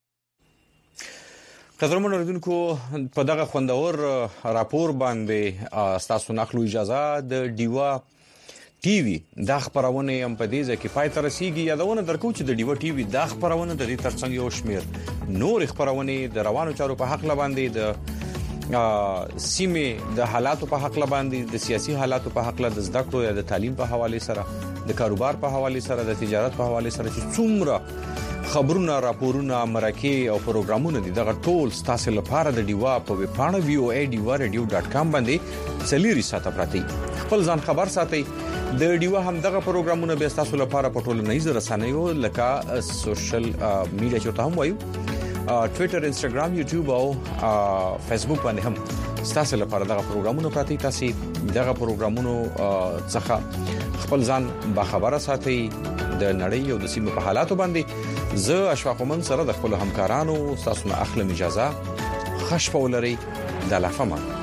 قدرمن اوریدونکو په دغه خوندور راپور باندې تاسو نخلو اجازه د دیوا ټي وي دا خبرونه هم په دې ځکه پای تر رسیدي یادونه درکو چې د ډیو ټي وي دا خبرونه د دې ترڅنګ یو شمیر نور خبرونه د روانو چارو په حق لباندې د سیمه د حالاتو په حق لباندې د سیاسي حالاتو په حق د زده کړو یا د تعلیم په حواله سره د کاروبار په حواله سره د تجارت په حواله سره چې څومره خبرونه راپورونه مرکه او پروګرامونه دي دغه ټول ستاسو لپاره د دیوا په ویبپاڼه voa.radio.com باندې سلیری ساته پراتی. خپل ځان خبر ساتي د ډیوا هم دغه پروګرامونه به تاسو لپاره په ټولنیزو رسنیو لکه سوشل میډیا چې تاسو وایو ټوئیټر، انستګرام، یوټیوب او فیسبوک باندې هم تاسو لپاره دغه پروګرامونه پراتی. تاسو دغه پروګرامونو څخه خپل ځان باخبره ساتي د نړۍ او د سیمې په حالاتو باندې. زه اشفاق من سره د خپل همکارانو تاسو نه اخلم اجازه. خش په ولري د لافما.